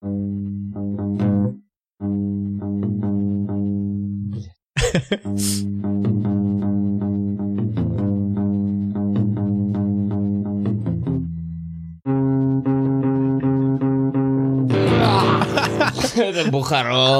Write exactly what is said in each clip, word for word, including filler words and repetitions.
Это Бухаро.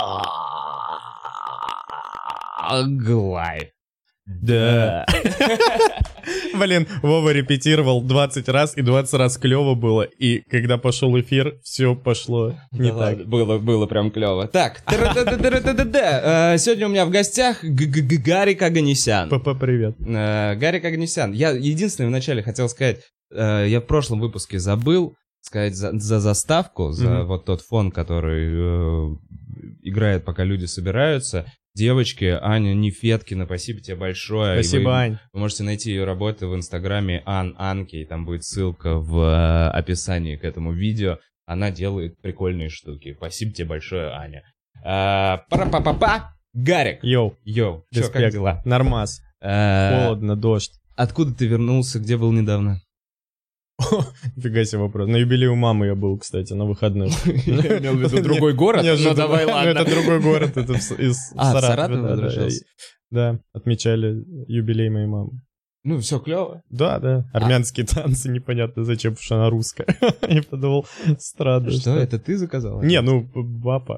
Глайв. Да. Блин, Вова репетировал двадцать раз, и двадцать раз клево было. И когда пошел эфир, все пошло не Да так. ладно, Было, было прям клево. Так, тра-та-та-та-та-та-та. Э, сегодня у меня в гостях Г- Г- Г- Гарик Оганесян. ПП, привет. Э, Гарик Оганесян. Я единственное вначале хотел сказать, э, я в прошлом выпуске забыл сказать за, за заставку, за Мгм. вот тот фон, который э, играет, пока люди собираются. Девочки, Аня Нефеткина, спасибо тебе большое. И Спасибо, вы, Ань. вы можете найти ее работы в инстаграме Ан Анки, и там будет ссылка в э, описании к этому видео. Она делает прикольные штуки. Спасибо тебе большое, Аня. А, пара-па-па-па! Гарик! Йоу, Йоу, чё, как респект. дела? Нормас. А, Холодно, дождь. Откуда ты вернулся, где был недавно? Фига себе вопрос. На юбилей у мамы я был, кстати, на выходных. Я имел в виду другой город, Неожиданно. ну давай, Ну, ладно. это другой город, это в- из А, в Саратова. Саратов да, да. возвращался? Да, отмечали юбилей моей мамы. Ну, все клево. Да, да. Армянские танцы, непонятно зачем, потому что она русская. Я подумал, странно. Что, это ты заказал? Не, ну, папа.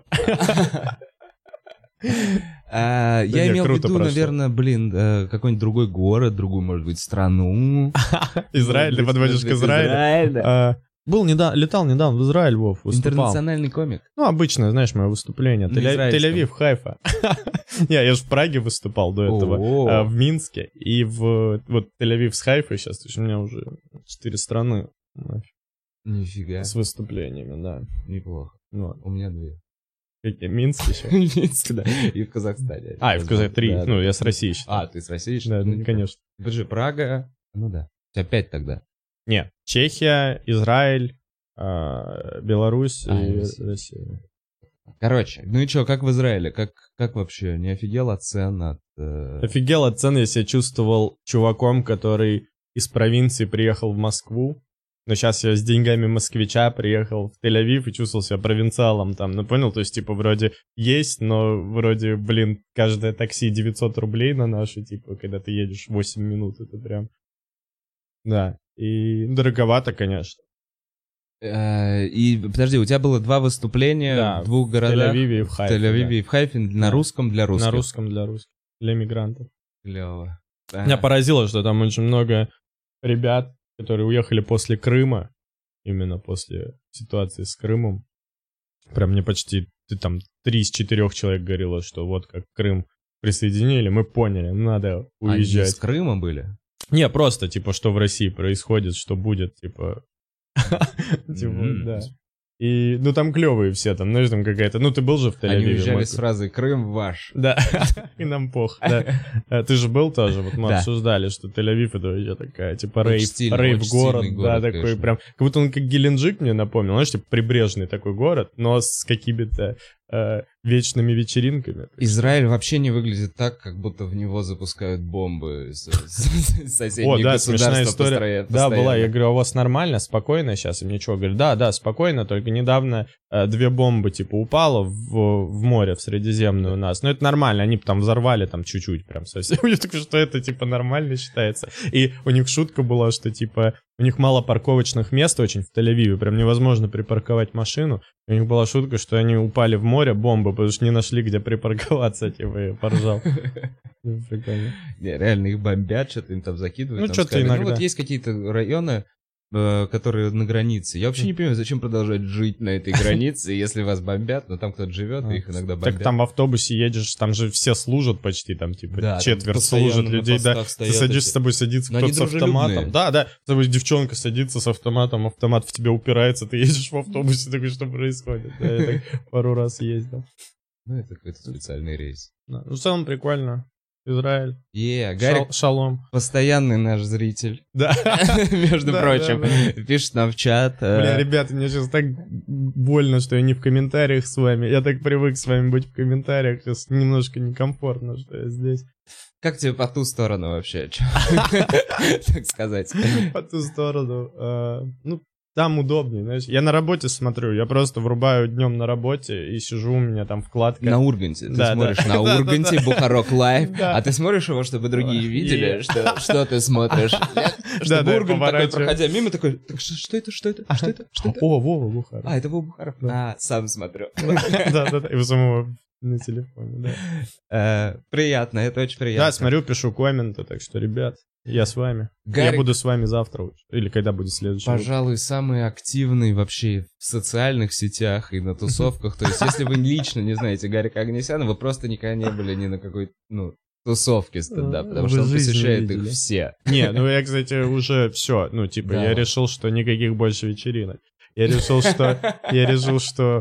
А, Я не, имел в круто виду, прошло. наверное, блин, э, какой-нибудь другой город, другую, может быть, страну. Израиль, ты Может быть, подводишь к может быть, Израилю? Израиль, да. А, Был недавно, летал недавно в Израиль, Вов, выступал. Интернациональный комик. Ну, обычное, знаешь, мое выступление. На Тель- израильском. Тель-Авив, Хайфа. Не, я же в Праге выступал до этого, О. а, в Минске. И в вот Тель-Авив с Хайфой сейчас, то есть у меня уже четыре страны нафиг, Нифига, с выступлениями, да. неплохо. Вот. У меня две. Какие? Минск еще? Минск, да. И в Казахстане. А, и в Казахстане три. Да, Ну, да. я с России считаю. А, ты с России? Да, Ну, не конечно. помню. Подожди, Прага. Ну да. У тебя пять тогда. Не, Чехия, Израиль, а, Беларусь А, и Россия. Россия. Короче, ну и что, как в Израиле? Как, как вообще? Не офигел от цен, от... э, Офигел от цен, я себя чувствовал чуваком, который из провинции приехал в Москву. Но сейчас я с деньгами москвича приехал в Тель-Авив и чувствовал себя провинциалом там. Ну, понял? То есть, типа, вроде есть, но вроде, блин, каждое такси девятьсот рублей на наши, типа, когда ты едешь восемь минут, это прям... Да, и дороговато, конечно. э, И, подожди, у тебя было два выступления Да, в двух В городах? Тель-Авиве и в В Хайфе. Тель-Авиве и в Хайфе на Да. русском для да. русских. На русском для русских, для мигрантов. Клево. Меня поразило, что там очень много ребят, которые уехали после Крыма, именно после ситуации с Крымом. Прям мне почти ты там три из четырех человек говорило, что вот как Крым присоединили, мы поняли, надо Они из уезжать. Крыма были? Не, просто, типа, что в России происходит, что будет, типа... Типа, М. да. И, ну, там клевые все, там, знаешь, там какая-то... Ну, ты был же в Тель-Авиве? Они уезжали мой- с фразой «Крым ваш». Да, и нам пох, да. А Ты же был тоже, вот мы Да. обсуждали, что Тель-Авив это вообще такая, типа, Очень рейв, стильный, рейв очень город, стильный да, город, такой конечно. прям, как будто он как Геленджик мне напомнил, знаешь, типа, прибрежный такой город, но с какими-то э, вечными вечеринками. Израиль вообще не выглядит так, как будто в него запускают бомбы с, с- с соседних О, да, государств смешная история. построя- Да, была, я постоянно. говорю, а у вас нормально, спокойно сейчас? И мне что, говорят, да, да, спокойно, только недавно э, две бомбы, типа, упало в, в море, в Средиземное у нас. Но это нормально, они там взорвали там чуть-чуть прям совсем. Я такой, что это, типа, нормально считается. И у них шутка была, что, типа, у них мало парковочных мест очень в Тель-Авиве, прям невозможно припарковать машину. У них была шутка, что они упали в море, бомбы, потому что не нашли, где припарковаться, типа, я поржал. Ну, прикольно. Не, реально их бомбят, что-то им там закидывают. Ну, там что-то скали. иногда. Ну, вот есть какие-то районы, э, которые на границе. Я вообще не понимаю, зачем продолжать жить на этой границе, если вас бомбят, но там кто-то живет, и их иногда бомбят. Так там в автобусе едешь, там же все служат почти, там типа Да, там четверть постоянно служат на людей, да. постах Ты стоят садишься, эти. с тобой садится Но кто-то они с автоматом. дружелюбные. Да, да, с тобой девчонка садится с автоматом, автомат в тебя упирается, ты едешь в автобусе, такой, что происходит? Да, я так пару раз ездил. Ну, это какой-то специальный рейс. Да. Ну, в целом прикольно. Израиль. Е, Гарик Шал- шалом. постоянный наш зритель, Да. между Да, прочим, да, пишет нам в чат. э, Бля, ребята, мне сейчас так больно, что я не в комментариях с вами. Я так привык с вами быть в комментариях, сейчас немножко некомфортно, что я здесь. Как тебе по ту сторону вообще? Чё? Так сказать. По ту сторону. э, Ну, там удобнее, знаешь. Я на работе смотрю, я просто врубаю днем на работе и сижу, у меня там вкладка. На Урганте. Ты Да, смотришь да. на Да, Урганте, да, да. Бухарок Лайв, Да. а ты смотришь его, чтобы другие Ой, видели, и- что, что ты смотришь. Да, Чтобы да, Ургант такой, поворачиваю. проходя мимо, такой, так что, что это, что это, что это, что это? О, Вова Бухаров. А, это Вова Бухаров? Да. А, сам смотрю. Да, да, да. И у самого на телефоне, да. Э, Приятно, это очень приятно. Да, смотрю, пишу комменты, так что, ребят, я с вами. Гарик, Я буду с вами завтра уже. Или когда будет следующий выпуск. пожалуй, самый активный вообще в социальных сетях и на тусовках. То есть, если вы лично не знаете Гарика Огнесяна, вы просто никогда не были ни на какой, ну, тусовке стендап, потому Вы что он жизнь не посещает их видели. все. Не, ну я, кстати, уже все. Ну, типа, Да я ладно. решил, что никаких больше вечеринок. Я решил, что... Я решил, что...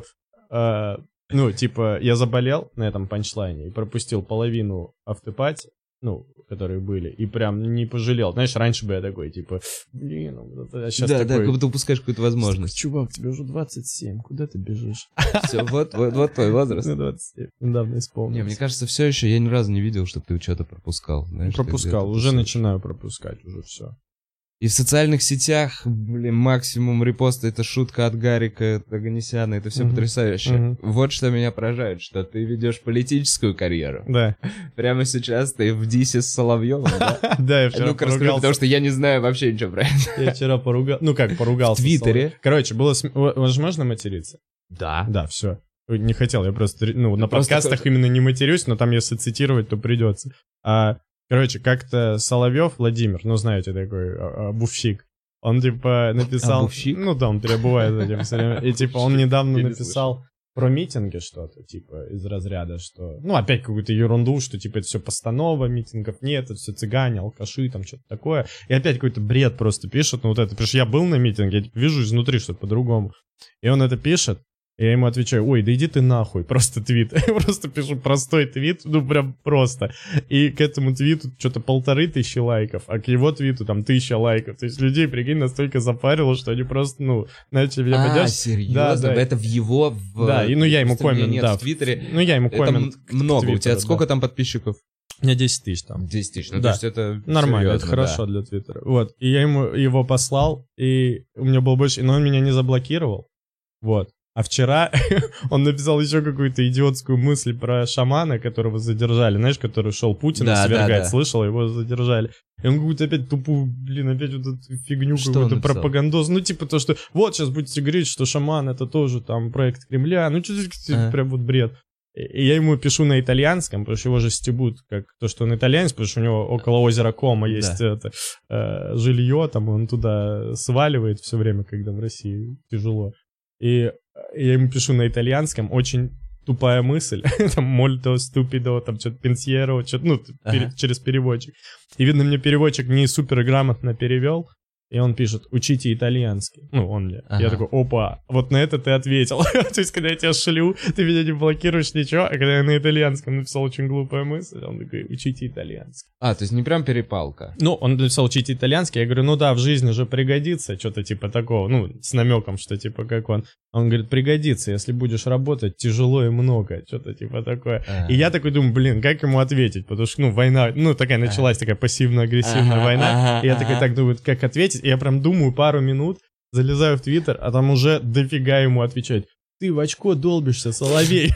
э, ну, типа, я заболел на этом панчлайне и пропустил половину автопати, ну, которые были, и прям не пожалел. Знаешь, раньше бы я такой, типа, блин, а сейчас Да, да, такой... как будто упускаешь какую-то возможность. Чувак, тебе уже двадцать семь, куда ты бежишь? Все, вот, вот, вот твой возраст. Мне двадцать семь, недавно исполнилось. Не, мне кажется, все еще я ни разу не видел, чтобы ты что-то пропускал. Знаешь, ты Пропускал, где-то уже тусуешь. начинаю пропускать, уже все. И в социальных сетях, блин, максимум репоста — это шутка от Гарика Огнесяна, это все Мгм. потрясающе. Мгм. Вот что меня поражает, что ты ведешь политическую карьеру. Да. Прямо сейчас ты в дисе с Соловьевым, да? Да, я вчера Ну-ка расскажи, поругался. потому что я не знаю вообще ничего про это. Я вчера поругал. Ну как, поругался. В Твиттере? слово. Короче, было... см- Ва- Возможно материться? Да. Да, все. Не хотел, я просто, ну, на просто подкастах хочешь- именно не матерюсь, но там если цитировать, то придется. А, короче, как-то Соловьев Владимир, ну, знаете, такой а, а, буфщик, он, типа, написал... Обувщик? Ну, да, он переобувает этим всё время. И, типа, он недавно Я не написал про митинги что-то, типа, из разряда, что... Ну, опять какую-то ерунду, что, типа, это все постанова, митингов нет, это все цыгане, алкаши, там, что-то такое. И опять какой-то бред просто пишет, ну, вот это, потому что я был на митинге, я, типа, вижу изнутри что-то по-другому. И он это пишет, и я ему отвечаю, ой, да иди ты нахуй, просто твит. Я просто пишу простой твит, ну прям просто. И к этому твиту что-то полторы тысячи лайков, а к его твиту там тысяча лайков. То есть людей, прикинь, настолько запарило, что они просто, ну, начали меня А, поддерживать. серьезно? Да, да. Это в его... В... Да, и ну я ему просто меня коммент, нет да. в Твиттере. Ну я ему Это коммент. м- к много. У тебя Твиттеру, сколько да. там подписчиков? У меня десять тысяч там. десять тысяч. Ну, Да. то есть это Нормально, серьезно, это хорошо да. для Твиттера. Вот. И я ему его послал, и у меня был больше... Но он меня не заблокировал. Вот. А вчера он написал еще какую-то идиотскую мысль про шамана, которого задержали. Знаешь, который шел Путина Да, да, свергать. да. Слышал, его задержали. И он какую-то опять тупую, блин, опять вот эту фигню Что он какую-то написал? пропагандоз. Ну, типа то, что вот сейчас будете говорить, что шаман это тоже там проект Кремля. Ну, что-то А. прям вот бред. И я ему пишу на итальянском, потому что его же стебут, как то, что он итальянец, потому что у него около озера Кома есть Да. это, э, жилье, там он туда сваливает все время, когда в России тяжело. И я ему пишу на итальянском, очень тупая мысль, там мольто, ступидо, там что-то пенсьеро, что-то, ну, пере- Ага. через переводчик. И видно, мне переводчик не супер грамотно перевел, и он пишет, учите итальянский. Ну, он мне. Ага. Я такой, опа, вот на это ты ответил. То есть, когда я тебя шлю, ты меня не блокируешь, ничего, а когда я на итальянском написал очень глупая мысль, он такой, учите итальянский. А, то есть не прям перепалка. Ну, он написал учить итальянский, я говорю, ну да, в жизни же пригодится, что-то типа такого, ну, с намеком, что типа как он. Он говорит, пригодится, если будешь работать тяжело и много, что-то типа такое. А. И я такой думаю, блин, как ему ответить, потому что, ну, война, ну, такая началась такая пассивно-агрессивная Ага, война, ага, и я такой ага. так думаю, как ответить, и я прям думаю пару минут, залезаю в Твиттер, а там уже дофига ему отвечать. Ты в очко долбишься, соловей.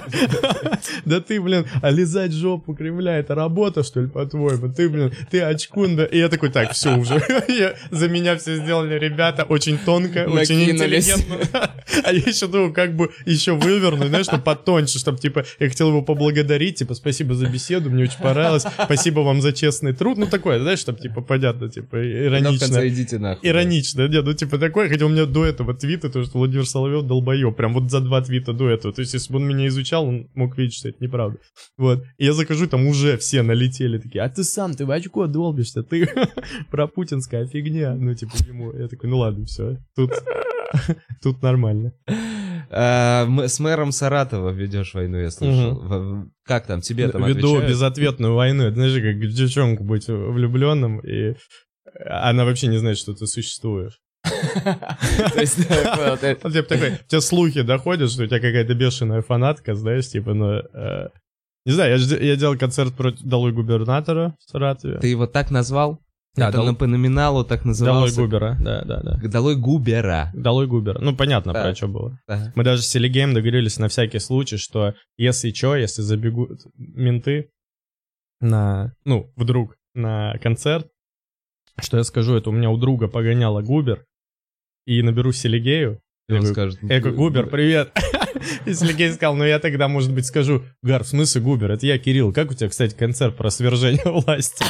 Да ты, блин, а лизать жопу Кремля, это работа, что ли, по-твоему? Ты, блин, ты очкунда. И я такой, так, все уже. Я- За меня все сделали ребята очень тонко, очень Накинулись. интеллигентно. А я еще думаю, как бы еще вывернуть, знаешь, ну потоньше, чтобы, типа, я хотел его поблагодарить, типа, спасибо за беседу, мне очень понравилось, спасибо вам за честный труд. Ну, такое, знаешь, чтобы, типа, понятно, типа, Но в иронично. конце идите нахуй. Иронично, нет, ну типа такое, хотя у меня до этого твита, то, что Владимир Соловьев долбоёб, прям вот за два твита до этого, то есть если бы он меня изучал, он мог видеть, что это неправда. Вот, и я захожу, там уже все налетели такие, а ты сам, ты в очко долбишься, ты про путинская фигня, ну типа ему, я такой, ну ладно, все, тут, тут нормально. А, м- с мэром Саратова ведешь войну, я слышал. В- в- Как там, тебе там Веду отвечают? безответную войну, это знаешь, как в девчонку быть влюбленным, и она вообще не знает, что ты существуешь. То есть, да, вот это- Вот типа такой, у тебя слухи доходят, что у тебя какая-то бешеная фанатка, знаешь, типа, ну, э, не знаю, я, ж де- я делал концерт против долой губернатора в Саратове. Ты его так назвал? Да, Это дол... на, по номиналу так назывался. Долой Губера, да-да-да. Долой Губера. Долой Губера. Ну, понятно, да. про что было. Да. Мы даже с Селигеем договорились на всякий случай, что если что, если забегут менты на, ну, вдруг на концерт, что я скажу, это у меня у друга погоняла Губер, и наберу Селигею. И он скажет... Я говорю, Губер, привет. И Селигей сказал, ну я тогда, может быть, скажу, Гар, в смысле Губер, это я, Кирилл. Как у тебя, кстати, концерт про свержение власти?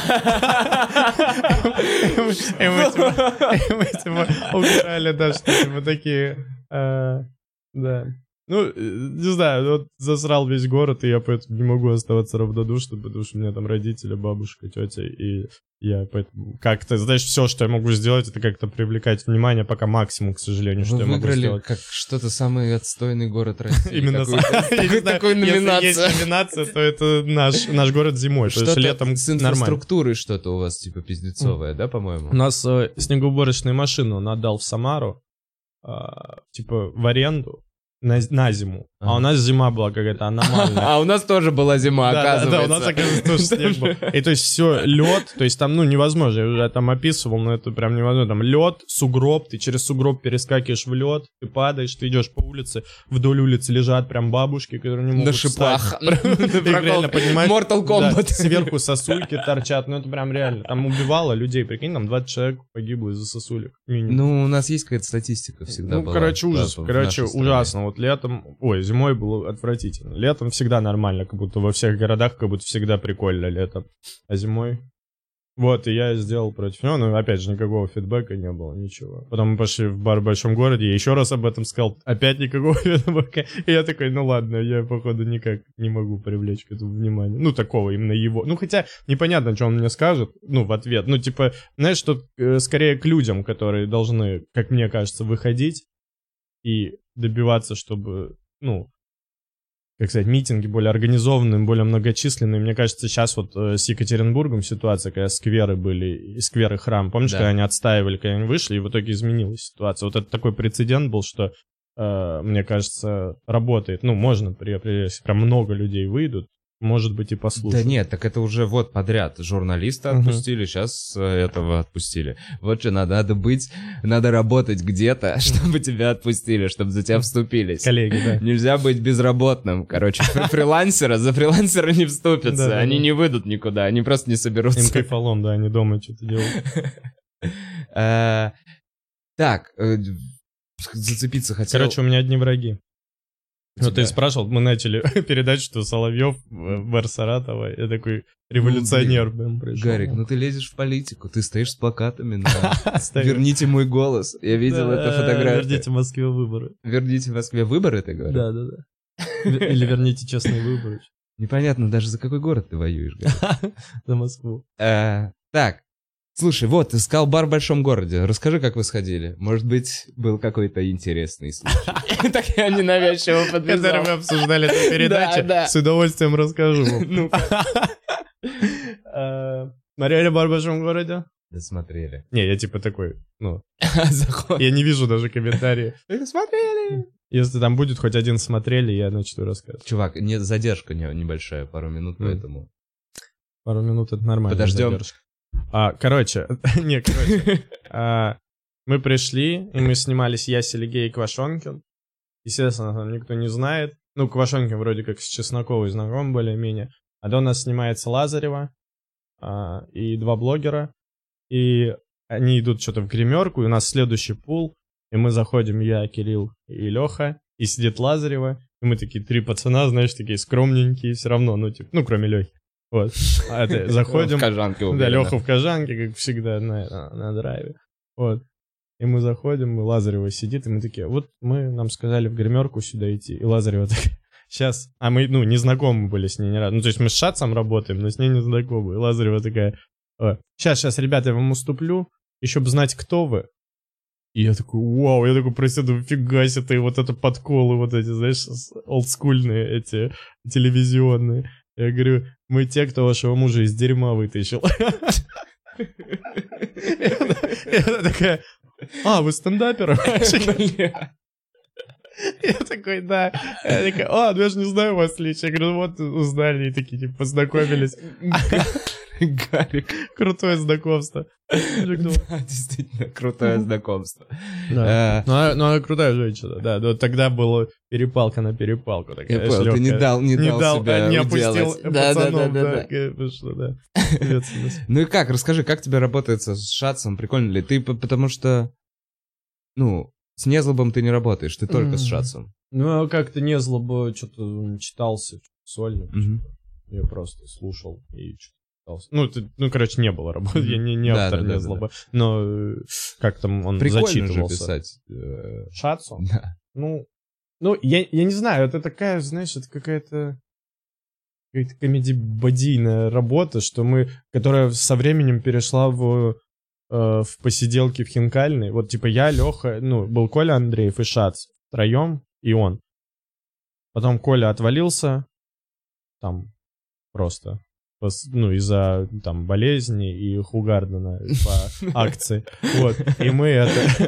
И мы типа угорали, да, что типа такие, да. Ну, не знаю, вот засрал весь город, и я поэтому не могу оставаться равнодушным, потому что у меня там родители, бабушка, тетя, и я поэтому как-то, знаешь, все, что я могу сделать, это как-то привлекать внимание, пока максимум, к сожалению, что Вы я могу сделать. Вы выиграли как что-то самый отстойный город России. Именно такой номинация. Если есть номинация, то это наш наш город зимой, потому что летом с инфраструктурой что-то у вас, типа, пиздецовое, да, по-моему? У нас снегоуборочную машину он отдал в Самару, типа, в аренду. На, на зиму. А. а у нас зима была какая-то аномальная. А у нас тоже была зима, да, оказывается. Да, да, у нас, оказывается, тоже снег был. И то есть все, лед, то есть там, ну, невозможно. Я уже там описывал, но это прям невозможно. Там лед, сугроб, ты через сугроб перескакиваешь в лед, ты падаешь, ты идешь по улице, вдоль улицы лежат прям бабушки, которые не могут встать. На шипах. Реально, понимаешь? Mortal Kombat. Сверху сосульки торчат, ну это прям реально. Там убивало людей, прикинь, там двадцать человек погибло из-за сосулек. Ну, у нас есть какая-то статистика всегда была. Ну, короче, ужас. Короче, ужасно. Вот летом, ой, зимой было отвратительно. Летом всегда нормально, как будто во всех городах, как будто всегда прикольно летом. А зимой... Вот, и я сделал против него, но, опять же, никакого фидбэка не было, ничего. Потом мы пошли в бар в большом городе, я еще раз об этом сказал, опять никакого фидбэка. И я такой, ну ладно, я, походу, никак не могу привлечь к этому внимание. Ну, такого именно его. Ну, хотя, непонятно, что он мне скажет, ну, в ответ. Ну, типа, знаешь, что э, скорее к людям, которые должны, как мне кажется, выходить и добиваться, чтобы, ну, как сказать, митинги более организованные, более многочисленные. Мне кажется, сейчас вот э, с Екатеринбургом ситуация, когда скверы были, и скверы храм, помнишь, да. Когда они отстаивали, когда они вышли, и в итоге изменилась ситуация. Вот это такой прецедент был, что, э, мне кажется, работает. Ну, можно, при, при, если прям много людей выйдут, может быть, и послушать. Да нет, так это уже вот подряд. Журналиста отпустили, uh-huh. сейчас этого отпустили. Вот что надо, надо быть, надо работать где-то, чтобы тебя отпустили, чтобы за тебя вступились. Коллеги, да. Нельзя быть безработным. Короче, фрилансера, за фрилансера не вступятся, они не выйдут никуда, они просто не соберутся. Им кайфолом, да, они дома что-то делают. Так, зацепиться хотел. Короче, у меня одни враги. Ну, ты спрашивал, мы начали передачу, что Соловьев, мэр Саратова, я такой революционер. Ну, пришел. Гарик, ну ты лезешь в политику, ты стоишь с плакатами на «Верните мой голос». Я видел эту фотографию. Верните Москве выборы. Верните Москве выборы, ты говоришь? Да, да, да. Или верните честные выборы. Непонятно даже, за какой город ты воюешь, Гарик. За Москву. Так. Слушай, вот, ты сказал бар в большом городе. Расскажи, как вы сходили. Может быть, был какой-то интересный случай. Так я ненавязчиво подвязал. Который мы обсуждали эту передачу. С удовольствием расскажу вам. Смотрели бар в большом городе? Да смотрели. Не, я типа такой, ну... Я не вижу даже комментарии. Смотрели! Если там будет хоть один смотрели, я начну рассказывать. Чувак, нет, задержка небольшая, пару минут, поэтому... Пару минут — это нормально. Подождем. А, короче, не, короче, а, мы пришли, и мы снимались я, Селигей и Квашонкин. Естественно, там никто не знает. Ну, Квашонкин вроде как с Чесноковой знаком более-менее. А до нас снимается Лазарева а, и два блогера. И они идут что-то в гримерку, и у нас следующий пул. И мы заходим, я, Кирилл и Леха, и сидит Лазарева. И мы такие три пацана, знаешь, такие скромненькие все равно, ну, типа, ну, кроме Лехи. Вот. А это, заходим. В кожанке уверенно. Да, Леха в кожанке, как всегда, на, на, на драйве. Вот. И мы заходим, и Лазарева сидит, и мы такие, вот мы, нам сказали в гримерку сюда идти. И Лазарева такая, сейчас. А мы, ну, не знакомы были с ней ни разу. Ну, то есть мы с Шацем работаем, но с ней не знакомы. И Лазарева такая, сейчас, сейчас, ребята, я вам уступлю, еще бы знать, кто вы. И я такой, вау, я такой, прости, да фига себе ты, вот это подколы, вот эти, знаешь, олдскульные эти, телевизионные. Я говорю, мы те, кто вашего мужа из дерьма вытащил. И она такая, а, вы стендапер? Я такой, да. Я такая, а, ну я же не знаю вас лично. Я говорю, ну вот узнали, и такие, типа, познакомились. Гарик. Крутое знакомство. Да, действительно, крутое знакомство. Да. Ну, она, ну, она крутая женщина, да. Вот тогда была перепалка на перепалку. Такая, Я понял, ты не дал, не не дал, дал себя не уделать. опустил Да, да, пацанов, да, да, да. да. Потому что, да. Ответственность. Ну и как, расскажи, как тебе работается с Шатсом, прикольно ли? Ты, п- потому что, ну, с Незлобом ты не работаешь, ты только с М. Шатсом. Ну, а как-то не злобо что-то читался сольно. Мгм. Я просто слушал и что-то читался. Ну, это, ну, короче, не было работы, я не, не Да, автор да, да, не да, злоба. Но э, как там он Прикольно же зачитывался. писать. э, Шатсу? Да. Ну, ну я, я не знаю, это такая, знаешь, это какая-то какая-то комедий-бодийная работа, что мы, которая со временем перешла в, э, в посиделки в Хинкальной. Вот типа я, Леха, ну, был Коля Андреев и Шац втроем, и он. Потом Коля отвалился, там просто, пос- ну, из-за там болезни и Хугардена по акции. Вот, и мы это...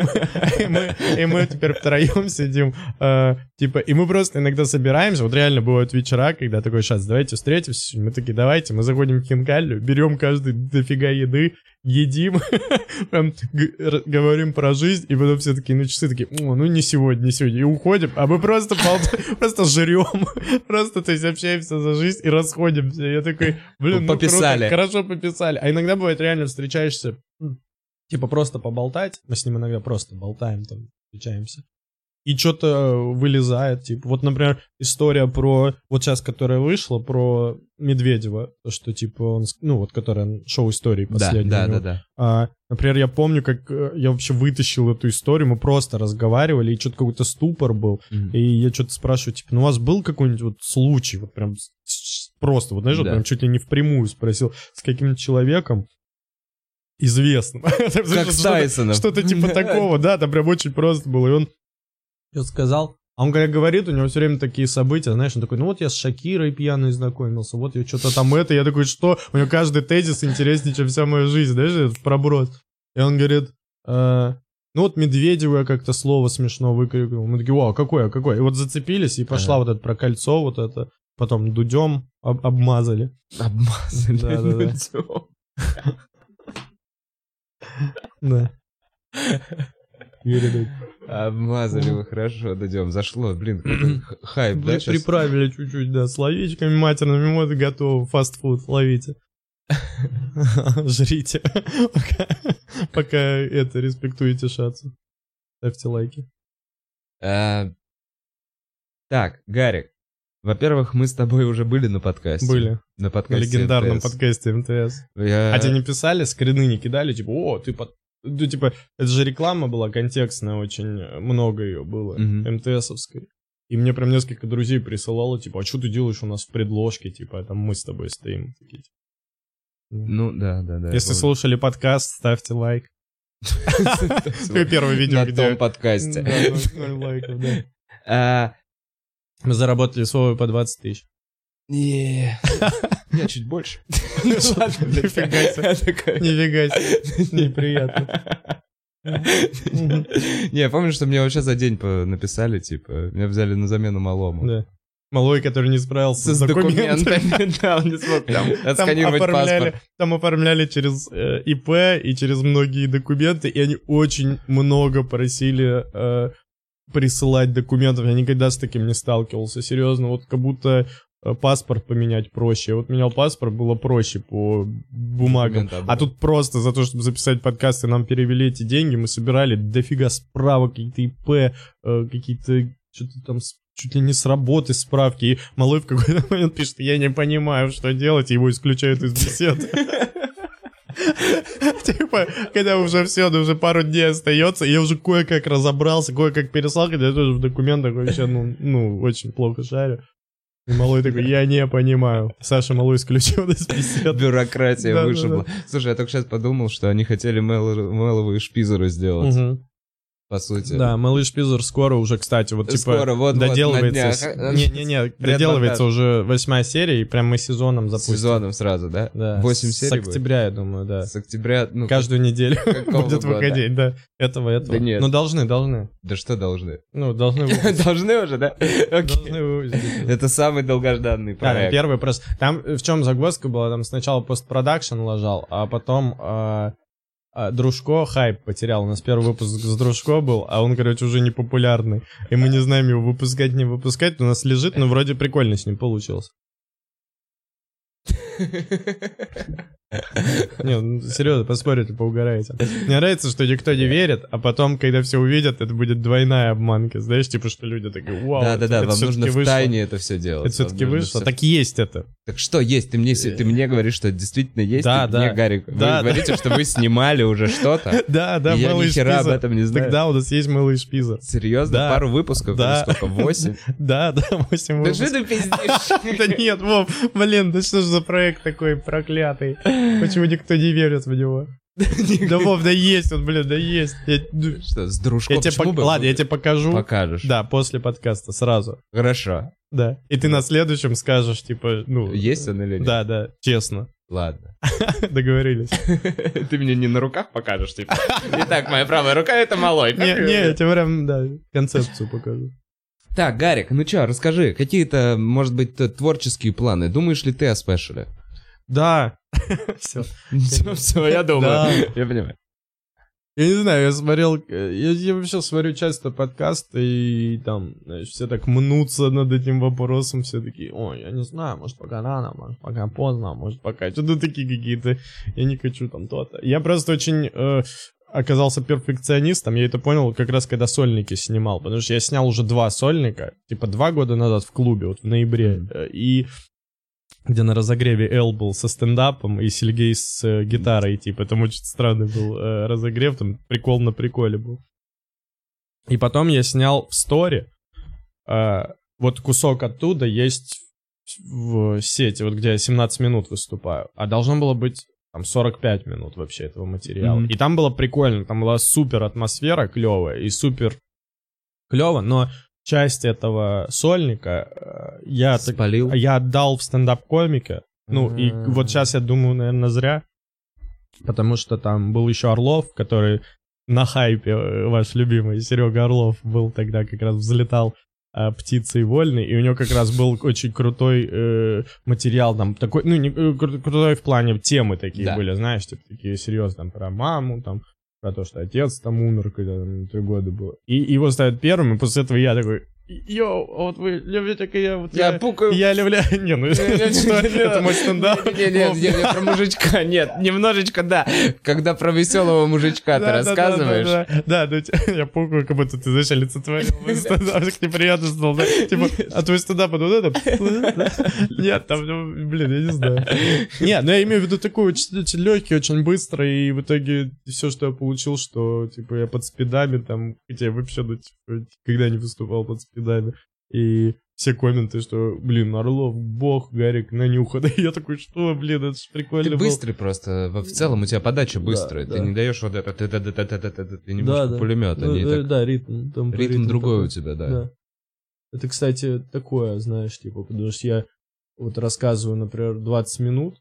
И мы, и мы теперь втроем сидим, э, типа, и мы просто иногда собираемся, вот реально бывают вечера, когда такой, сейчас, давайте встретимся, мы такие, давайте, мы заходим в Хинкалью, берем каждый дофига еды, едим, прям г- р- говорим про жизнь, и потом все такие на часы такие, «О, ну не сегодня, не сегодня, и уходим, а мы просто, болт- просто жрем, просто, то есть, общаемся за жизнь и расходимся. Я такой, блин, ну Пописали. круто, хорошо пописали. А иногда бывает реально встречаешься, м, типа просто поболтать, мы с ним иногда просто болтаем, там, встречаемся. И что-то вылезает, типа, вот, например, история про, вот сейчас, которая вышла, про Медведева, то, что, типа, он, с- ну, вот, которая шоу истории Да, последняя. да, у него. да, да. А, например, я помню, как э, я вообще вытащил эту историю, мы просто разговаривали, и что-то какой-то ступор был, Мгм. и я что-то спрашиваю, типа, ну, у вас был какой-нибудь вот случай, вот прям с- с- просто, вот, знаешь, вот Да. прям чуть ли не впрямую спросил, с каким-то человеком известным. Как с Тайсоном. Что-то типа такого, да, там прям очень просто было, и он что сказал. А он когда говорит, у него все время такие события, знаешь, он такой, ну вот я с Шакирой пьяной знакомился, вот я что-то там это, я такой, что? У него каждый тезис интереснее, чем вся моя жизнь, знаешь, этот проброс. И он говорит, «Э, ну вот Медведеву я как-то слово смешно выкрикнул. Мы такие, вау, какое, какое? И вот зацепились, и пошла Ага. вот это про кольцо, вот это, потом дудем об- обмазали. Обмазали. Да-да-да. Дудем. Да. Юрий Дудь. Обмазали вы, хорошо, дойдем. Зашло, блин, какой-то х- хайп, да, Вы сейчас? приправили чуть-чуть, да, словечками матерными, вот и готово, фастфуд, ловите. Жрите, пока, пока это, респектуете Шатсу. Ставьте лайки. А, Так, Гарик, во-первых, мы с тобой уже были на подкасте. Были. На На подкасте легендарном МТС. подкасте МТС. Я- А тебе не писали, скрины не кидали, типа, о, ты под... Ну, типа, это же реклама была контекстная, очень много ее было, Мгм. МТСовской. И мне прям несколько друзей присылало, типа, а что ты делаешь у нас в предложке, типа, а там мы с тобой стоим. Такие, типа. Ну, да, да, да. я Если помню. слушали подкаст, ставьте лайк. Первое видео, На где... том подкасте. Да, ноль- ноль лайков, да. А, Мы заработали с Вовой по двадцать тысяч. не, Я чуть больше. Ну ладно, Нифига себе. я такой- Нифига себе, неприятно. Мгм. Не, я помню, что мне вообще за день по- написали, типа, меня взяли на замену малому. Да. Малой, который не справился С с документами. документами, да, он не смог там Там отсканировать оформляли, паспорт. там оформляли через э, ИП и через многие документы, и они очень много просили э, присылать документов. Я никогда с таким не сталкивался, серьезно. Вот как будто э, паспорт поменять проще. Я вот менял паспорт, было проще по бумагам. Документы, А тут просто за то, чтобы записать подкаст, и нам перевели эти деньги, мы собирали дофига справок, какие-то ИП, э, какие-то что-то там с- чуть ли не с работы справки. И Малой в какой-то момент пишет, я не понимаю, что делать, и его исключают из беседы. Типа, когда уже все, уже пару дней остается, я уже кое-как разобрался, кое-как переслал, хотя я тоже в документах вообще, ну, ну, очень плохо шарю. И Малой такой, я не понимаю. Саша Малой исключил из беседы. Бюрократия Да-да-да. вышибла. Слушай, я только сейчас подумал, что они хотели Мел- Мелову и Шпизера сделать. Мгм. по сути. Да, «Малыш Пизер» скоро уже, кстати, вот типа Скоро, вот, доделывается. Вот, Не-не-не, доделывается уже восьмая серия, и прям мы сезоном запустим. Сезоном сразу, да? Да. Восемь с, серий С октября, будет? Я думаю, да. С октября, ну... Каждую неделю будет года? выходить, да. Этого, этого. Да нет. Ну, должны, должны. Да что должны? Ну, должны выпустить. Должны уже, да? Должны выпустить. Это самый долгожданный Да, проект. первый просто. Там в чем загвоздка была? Там сначала постпродакшн ложал, а потом э, э, Дружко хайп потерял. У нас первый выпуск с Дружко был, а он, короче, уже не популярный. И мы не знаем его выпускать, не выпускать. У нас лежит, но вроде прикольно с ним получилось. Не, ну, серьезно, поспорите, поугараете. Мне нравится, что никто не верит, а потом, когда все увидят, это будет двойная обманка. Знаешь, типа, что люди такие, вау, да-да-да, это вам нужно в тайне вышло. это все делать. Это все-таки Вам нужно вышло. всё- Так есть это. Так что есть? Ты мне, ты мне говоришь, что это действительно есть? Да, Ты да. мне, Гарик, вы Да, да. говорите, что вы снимали уже что-то? Да, да, И я ни «Малыш хера об Пиза». этом не знаю. Тогда у нас есть «Малыш Пиза». Серьезно? Да. Пару выпусков? Да. Или сколько? Восемь? Да, да, восемь Да что выпусков. ты пиздишь? Да нет, Вов, блин, да что ж за проект такой проклятый? Почему никто не верит в него? Да, Вов, да есть он, блин, да есть. Я, ну, Что, с дружком? я тебе Почему пок- бы- Ладно, я тебе покажу. Покажешь. Да, после подкаста, сразу. Хорошо. Да. И ты на следующем скажешь, типа, ну... Есть он или нет? Да, да, честно. Ладно. Договорились. Ты мне не на руках покажешь, типа. Итак, моя правая рука — это малой. Не, не, я тебе прям, да, концепцию покажу. Так, Гарик, ну чё, расскажи, какие-то, может быть, т- творческие планы? Думаешь ли ты о спешале? Да. Все. Все, все, я думаю. Да. Я понимаю. Я не знаю, я смотрел, я, я вообще смотрю часто подкасты, и там, знаешь, все так мнутся над этим вопросом, все такие, ой, я не знаю, может пока рано, может пока поздно, может пока, что-то такие какие-то, я не хочу там то-то. Я просто очень э, оказался перфекционистом, я это понял как раз, когда сольники снимал, потому что я снял уже два сольника, типа два года назад в клубе, вот в ноябре, Mm. и... где на разогреве Эл был со стендапом и Сергей с э, гитарой, типа, там очень странный был э, разогрев, там прикол на приколе был. И потом я снял в сторе, э, вот кусок оттуда есть в сети, вот где я семнадцать минут выступаю, а должно было быть там сорок пять минут вообще этого материала. Mm-hmm. И там было прикольно, там была супер атмосфера клевая и супер клево, но часть этого сольника э, я, так, Спалил. я отдал в стендап-комике. Ну, Mm. и вот сейчас я думаю, наверное, зря. Потому что там был еще Орлов, который на хайпе, э, ваш любимый Серега Орлов, был тогда как раз взлетал э, птицей вольной, и у него как раз был очень крутой э, материал, там, такой, ну, не, э, кру- крутой в плане темы такие Да. были, знаешь, типа, такие серьезные, там, про маму, там, про то, что отец там умер, когда там три года было. И его ставят первым, и после этого я такой, йоу, а вот вы любите, как я... Вот Я я, пукаю. я люблю... Не, ну что, это мой стендап. Нет, нет, нет, про мужичка, нет, немножечко, да. Когда про веселого мужичка ты Да, да, рассказываешь. Да, да, да, да, ну, я пукаю, как будто ты, знаешь, олицетворил мой стендап, так неприятно стало, да? Типа, а твой стендап, вот это... Нет, там, ну, блин, я не знаю. Нет, ну я имею в виду такой очень, очень легкий, очень быстрый, и в итоге все, что я получил, что, типа, я под спидами там, хотя я вообще, ну, типа, никогда не выступал под спидами, и все комменты, что, блин, Орлов, бог, Гарик, нанюха, да, я такой, что, блин, это ж прикольно Ты было. быстрый просто. В целом у тебя подача быстрая. Да, Ты да. не даешь вот это, ты, ты, ты, ты, ты, ты, ты, ты немножко да. пулемет. Ну, Они э, так- да, ритм. Там Ритм другой такой. у тебя, да. Да. Это, кстати, такое, знаешь, типа, потому что я вот рассказываю, например, двадцать минут,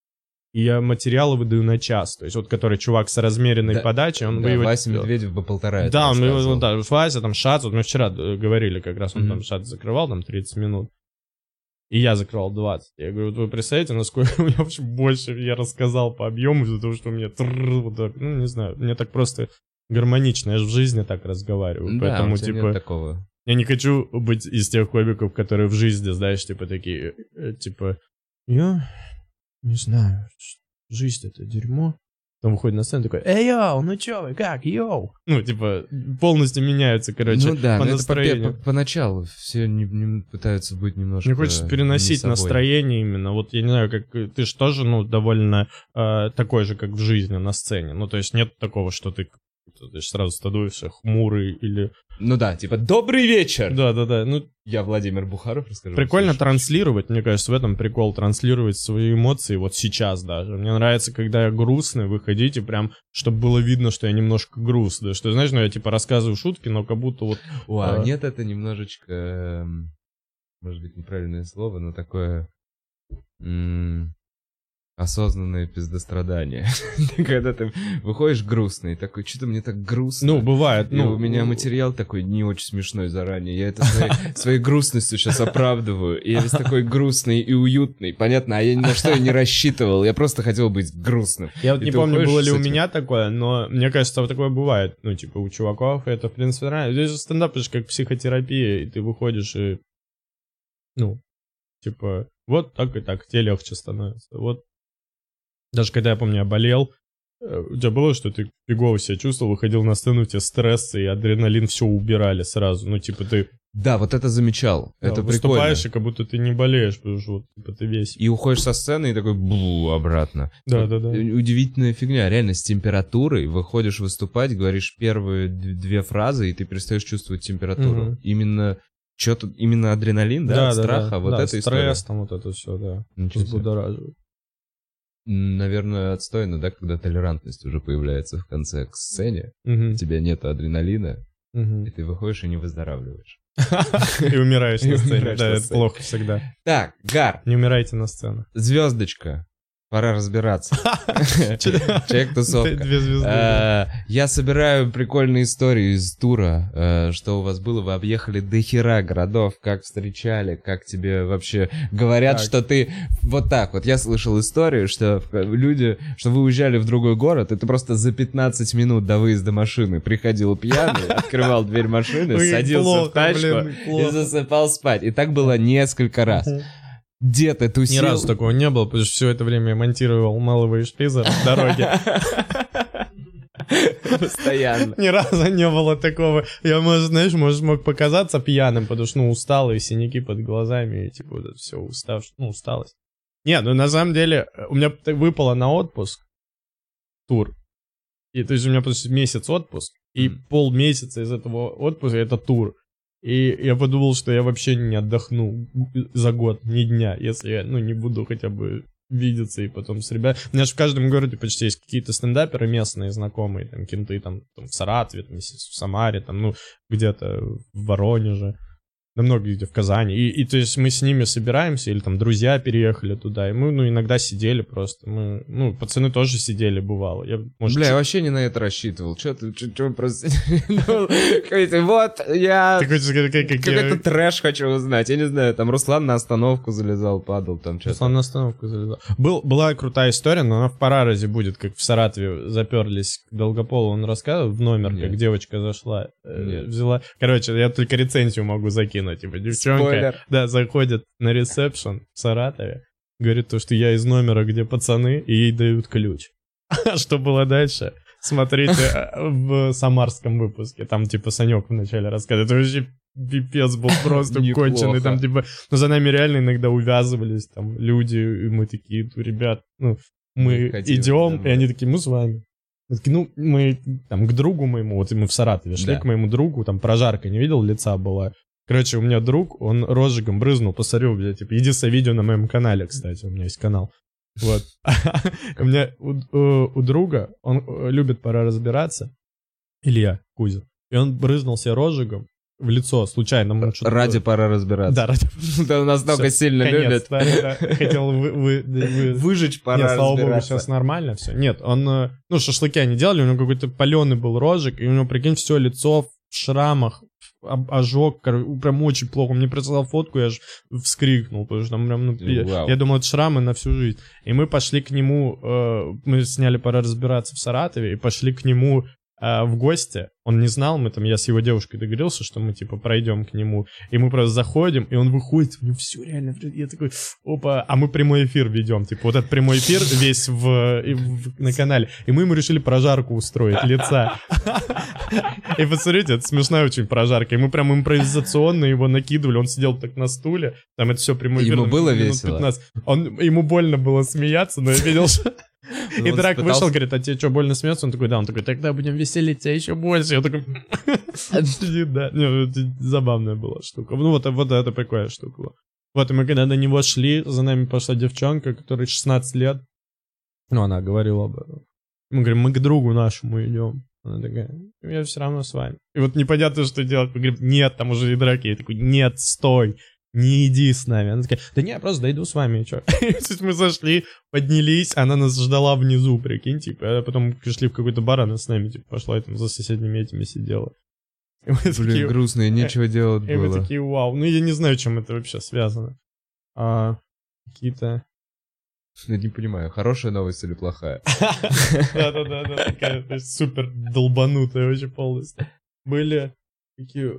и я материалы выдаю на час. То есть вот, который чувак с размеренной Да, подачей, он Да, бы его... Вася Медведев бы полтора это Да, он его, рассказывал. да, Вася, там, Шац, вот мы вчера э, говорили, как раз он Мгм. там Шац закрывал, там, тридцать минут. И я закрывал двадцать. Я говорю, вот вы представляете, насколько у меня вообще больше я рассказал по объему, из-за того, что у меня трррр, вот так, ну, не знаю, мне так просто гармонично, я же в жизни так разговариваю, Да, поэтому, у тебя типа, нет такого. я не хочу быть из тех комиков, которые в жизни, знаешь, типа, такие, э, типа, я не знаю, жизнь это дерьмо. Потом выходит на сцену такой, эй, йоу, ну чё вы, как, йоу? Ну, типа, полностью меняются, короче, Ну да, по но это по- настроению. по- поначалу все не, не пытаются быть немножко... Мне хочется не переносить собой. настроение именно. Вот я не знаю, как ты же тоже, ну, довольно э, такой же, как в жизни на сцене. Ну, то есть нет такого, что ты ты сразу становишься хмурый или... Ну да, типа «Добрый вечер!» Да-да-да, ну... Я Владимир Бухаров, расскажу. Прикольно транслировать, мне кажется, в этом прикол, транслировать свои эмоции вот сейчас даже. Мне нравится, когда я грустный, выходить и прям, чтобы было видно, что я немножко грустный. Что, знаешь, ну я типа рассказываю шутки, но как будто вот... О, а а... нет, это немножечко, может быть, неправильное слово, но такое... М- осознанное пиздострадание. Когда ты выходишь грустный, такой, что-то мне так грустно. Ну, бывает. И ну, у меня материал такой не очень смешной заранее. Я это своей, своей грустностью сейчас оправдываю. И я весь такой грустный и уютный. Понятно, а я ни на что и не рассчитывал. Я просто хотел быть грустным. Я вот и не помню, было ли у этим... меня такое, но мне кажется, вот такое бывает. Ну, типа, у чуваков это, в принципе, нравится. Здесь же стендап, это же как психотерапия, и ты выходишь и... Ну, типа, вот так и так, тебе легче становится. Вот. Даже когда, я помню, я болел, у тебя было, что ты фигово себя чувствовал, выходил на сцену, у тебя стресс и адреналин все убирали сразу. Ну, типа, ты... Да, вот это замечал. Да, это прикольно. Выступаешь, и как будто ты не болеешь, потому что вот, типа, ты весь. И уходишь со сцены и такой бу обратно. Да, вот, да, да. Удивительная фигня. Реально, с температурой выходишь выступать, говоришь первые две фразы, и ты перестаешь чувствовать температуру. Угу. Именно... Что-то, именно адреналин, да, да от да, страха, да, вот да, эта стресс, история. там вот это все, да. Взбудораживает. Наверное, отстойно, да, когда толерантность уже появляется в конце к сцене, угу. у тебя нет адреналина, угу. и ты выходишь и не выздоравливаешь. И умираешь на сцене, да, это плохо всегда. Так, Гар. Не умирайте на сцене. Звездочка. Пора разбираться. Человек-тусовка. Две звезды. Я собираю прикольные истории из тура. Что у вас было? Вы объехали до хера городов. Как встречали? Как тебе вообще говорят, что ты... Вот так вот. Я слышал историю, что люди... Что вы уезжали в другой город, и ты просто за пятнадцать минут до выезда машины приходил пьяный, открывал дверь машины, садился в тачку и засыпал спать. И так было несколько раз. Где ты тусил? Ни разу такого не было, потому что все это время я монтировал малого и шпиза в дороге. Постоянно. Ни разу не было такого. Я, может, знаешь, может, мог показаться пьяным, потому что, ну, усталый, синяки под глазами, и, типа, вот это все, устав, ну, усталость. Не, ну, на самом деле, у меня выпало на отпуск тур. И, то есть, у меня просто месяц отпуск, и mm. полмесяца из этого отпуска — это тур. И я подумал, что я вообще не отдохну за год, ни дня, если я, ну, не буду хотя бы видеться и потом с ребятами. У меня же в каждом городе почти есть какие-то стендаперы местные, знакомые, там, кенты, там, там в Саратове, там, в Самаре, там, ну, где-то в Воронеже. Да много где в Казани. И, и то есть мы с ними собираемся, или там друзья переехали туда, и мы, ну, иногда сидели просто. Мы, ну, пацаны тоже сидели, бывало. Я, может, Бля, я вообще не на это рассчитывал. Че ты, че просто... Вот, я... Какой-то трэш хочу узнать. Я не знаю, там Руслан на остановку залезал, падал, там что-то. Руслан на остановку залезал. Была крутая история, но она в Параразе будет, как в Саратове заперлись к Долгополу. Он рассказывал в номер, как девочка зашла, взяла... Короче, я только рецензию могу закинуть. Типа, девчонка, Спойлер. Да, заходит на ресепшн в Саратове, говорит то, что я из номера, где пацаны, и ей дают ключ. А что было дальше? Смотрите в самарском выпуске. Там, типа, Санек вначале рассказывает. Это вообще пипец был просто конченый. Там, типа, ну, за нами реально иногда увязывались там люди, и мы такие, ребят, ну, мы идем, и они такие, мы с вами. Такие, ну, мы там к другу моему, вот мы в Саратове шли, да. К моему другу, там прожарка, не видел, лица была. Короче, у меня друг, он розжигом брызнул, посмотрю, блядь, типа, единственное видео на моем канале, кстати, у меня есть канал. Вот. У меня у друга, он любит «Пора разбираться», Илья Кузин, и он брызнул себе розжигом в лицо, случайно. Ради «Пора разбираться». Да, ради. Да, настолько сильно любят. Хотел выжечь «Пора разбираться». Нет, слава богу, сейчас нормально все. Нет, он, ну, шашлыки они делали, у него какой-то паленый был розжиг, и у него, прикинь, все лицо в шрамах, ожог, прям очень плохо. Он мне прислал фотку, я аж вскрикнул, потому что там прям, ну, я, я думал, это шрамы на всю жизнь. И мы пошли к нему, э, мы сняли «Пора разбираться» в Саратове, и пошли к нему э, в гости. Он не знал, мы там, я с его девушкой договорился, что мы, типа, пройдем к нему. И мы просто заходим, и он выходит, у него все реально, я такой, опа, а мы прямой эфир ведем, типа, вот этот прямой эфир весь в, в, на канале. И мы ему решили прожарку устроить лица. И посмотрите, это смешная очень прожарка. И мы прям импровизационно его накидывали, он сидел так на стуле, там это все прямой эфир. Ему было весело? Он, ему больно было смеяться, но я видел, что... И Драк вышел, говорит, а тебе что, больно смеется? Он такой, да, он такой, тогда будем веселиться еще больше. Я такой, да, забавная была штука. Ну вот, вот это прикольная штука была. Вот, и мы когда на него шли, за нами пошла девчонка, которой шестнадцать лет. Ну, она говорила об этом. Мы говорим, мы к другу нашему идем. Она такая, я все равно с вами. И вот непонятно, что делать. Мы говорим, нет, там уже и драки. Я такой, нет, стой, не иди с нами. Она такая, да не, я просто дойду с вами, и чё. Мы зашли, поднялись, она нас ждала внизу, прикинь, типа. А потом пришли в какой-то бар, она с нами, типа, пошла и там за соседними этими сидела. Блин, такие, грустно, и нечего делать и было. И мы такие, вау. Ну, я не знаю, чем это вообще связано. А, какие-то... Я не понимаю, хорошая новость или плохая? Да-да-да, такая супер долбанутая вообще полностью. Были такие...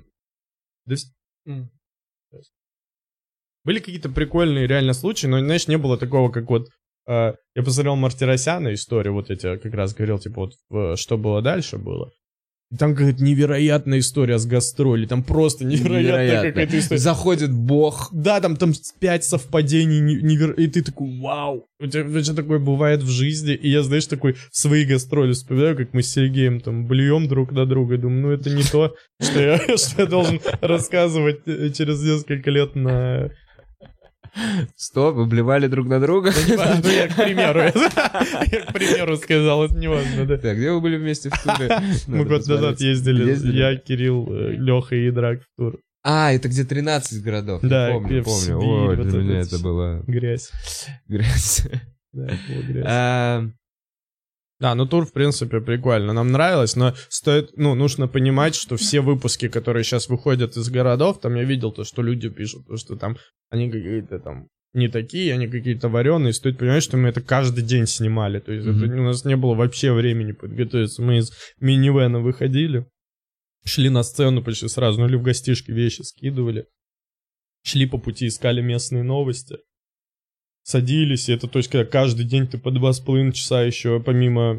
Были какие-то прикольные реально случаи, но, знаешь, не было такого, как вот... Я посмотрел Мартиросяна историю, вот эти, как раз говорил, типа, вот, что было дальше было. И там какая-то невероятная история с гастролей, там просто невероятная Невероятно. какая-то история. Заходит бог. Да, там, там пять совпадений, невер... и ты такой, вау, у тебя, у тебя такое бывает в жизни, и я, знаешь, такой свои гастроли вспоминаю, как мы с Сергеем там блюем друг на друга, и думаю, ну это не то, что я, что я должен рассказывать через несколько лет на... Что, вы блевали друг на друга? Ну, я к примеру, я к примеру сказал, это не важно, да. Так, где вы были вместе в туре? Мы год назад ездили, я, Кирилл, Леха и Драк в тур. А, это где тринадцать городов, да, я помню, помню. Ой, для меня это было... Грязь. Грязь. Да, это была грязь. Да, ну тур, в принципе, прикольно. Нам нравилось, но стоит, ну, нужно понимать, что все выпуски, которые сейчас выходят из городов, там я видел то, что люди пишут, то, что там они какие-то там не такие, они какие-то вареные. Стоит понимать, что мы это каждый день снимали. То есть mm-hmm. это, у нас не было вообще времени подготовиться. Мы из минивэна выходили, шли на сцену почти сразу, ну или в гостишке вещи скидывали. Шли по пути, искали местные новости. Садились, и это, то есть, когда каждый день ты по два с половиной часа еще, помимо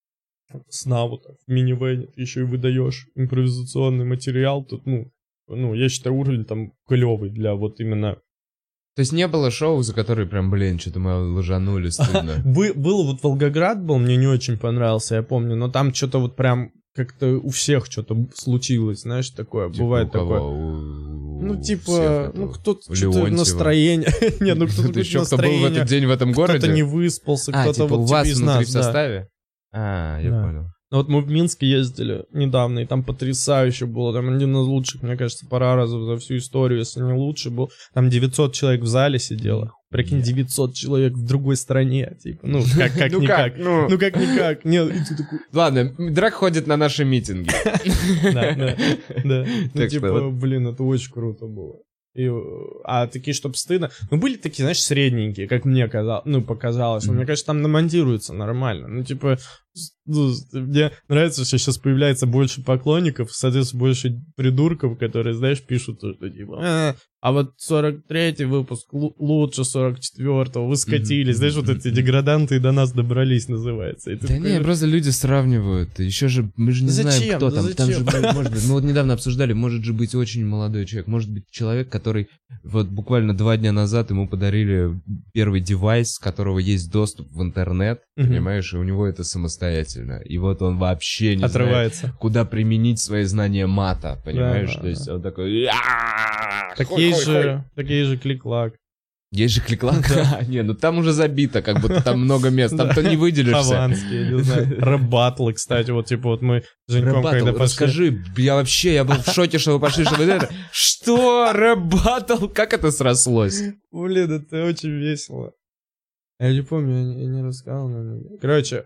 сна, вот так, в минивэне, ты еще и выдаешь импровизационный материал, тут, ну, ну, я считаю, уровень там клевый для вот именно... То есть не было шоу, за которые прям, блин, что-то мы лажанули, стыдно? Был вот Волгоград был, мне не очень понравился, я помню, но там что-то вот прям как-то у всех что-то случилось, знаешь, такое, бывает такое. Ну, типа, ну, кто-то что-то настроение. Нет, ну, кто-то еще кто был в этот день в этом городе? Кто-то не выспался, кто-то вот у вас из внутри нас, в составе? А, я понял. Ну, вот мы в Минске ездили недавно, и там потрясающе было. Там один из лучших, мне кажется, пара разов за всю историю, если не лучше был. Там девятьсот человек в зале сидело. Прикинь, девятьсот человек в другой стране, типа, ну, как, как никак. Ну, ну, как никак. Нет, и ты такой... Ладно, Драк ходит на наши митинги. Да, да, да. Ну, типа, блин, это очень круто было. И, а такие, чтоб стыдно. Ну, были такие, знаешь, средненькие, как мне казалось, ну, показалось. Mm-hmm. Мне кажется, там намонтируется нормально. Ну, типа, ну, мне нравится, что сейчас появляется больше поклонников, соответственно, больше придурков, которые, знаешь, пишут, что типа, а, а вот сорок третий выпуск л- лучше сорок четвёртого, вы скатились. Mm-hmm. Знаешь, вот эти деграданты до нас добрались, называется. И да такой... не, просто люди сравнивают. Еще же, мы же не зачем? знаем, кто да там. Зачем? Там же, может быть, мы вот недавно обсуждали, может же быть очень молодой человек, может быть человек, который вот буквально два дня назад ему подарили первый девайс, с которого есть доступ в интернет, mm-hmm. понимаешь, и у него это самостоятельно. И вот он вообще не отрывается. Знает, куда применить свои знания мата, понимаешь? Да, То есть он такой... Так есть же, так есть же клик-лак. Есть же клик-лак? Не, ну там уже забито, как будто там много мест, там-то не выделишься. Хованский, не знаю. Рэп-баттлы, кстати, вот типа вот мы с Женьком когда пошли... Расскажи, я вообще, я был в шоке, что вы пошли, что вы это... Что? Рэп-баттл? Как это срослось? Блин, это очень весело. Я не помню, я не рассказал, наверное. Короче,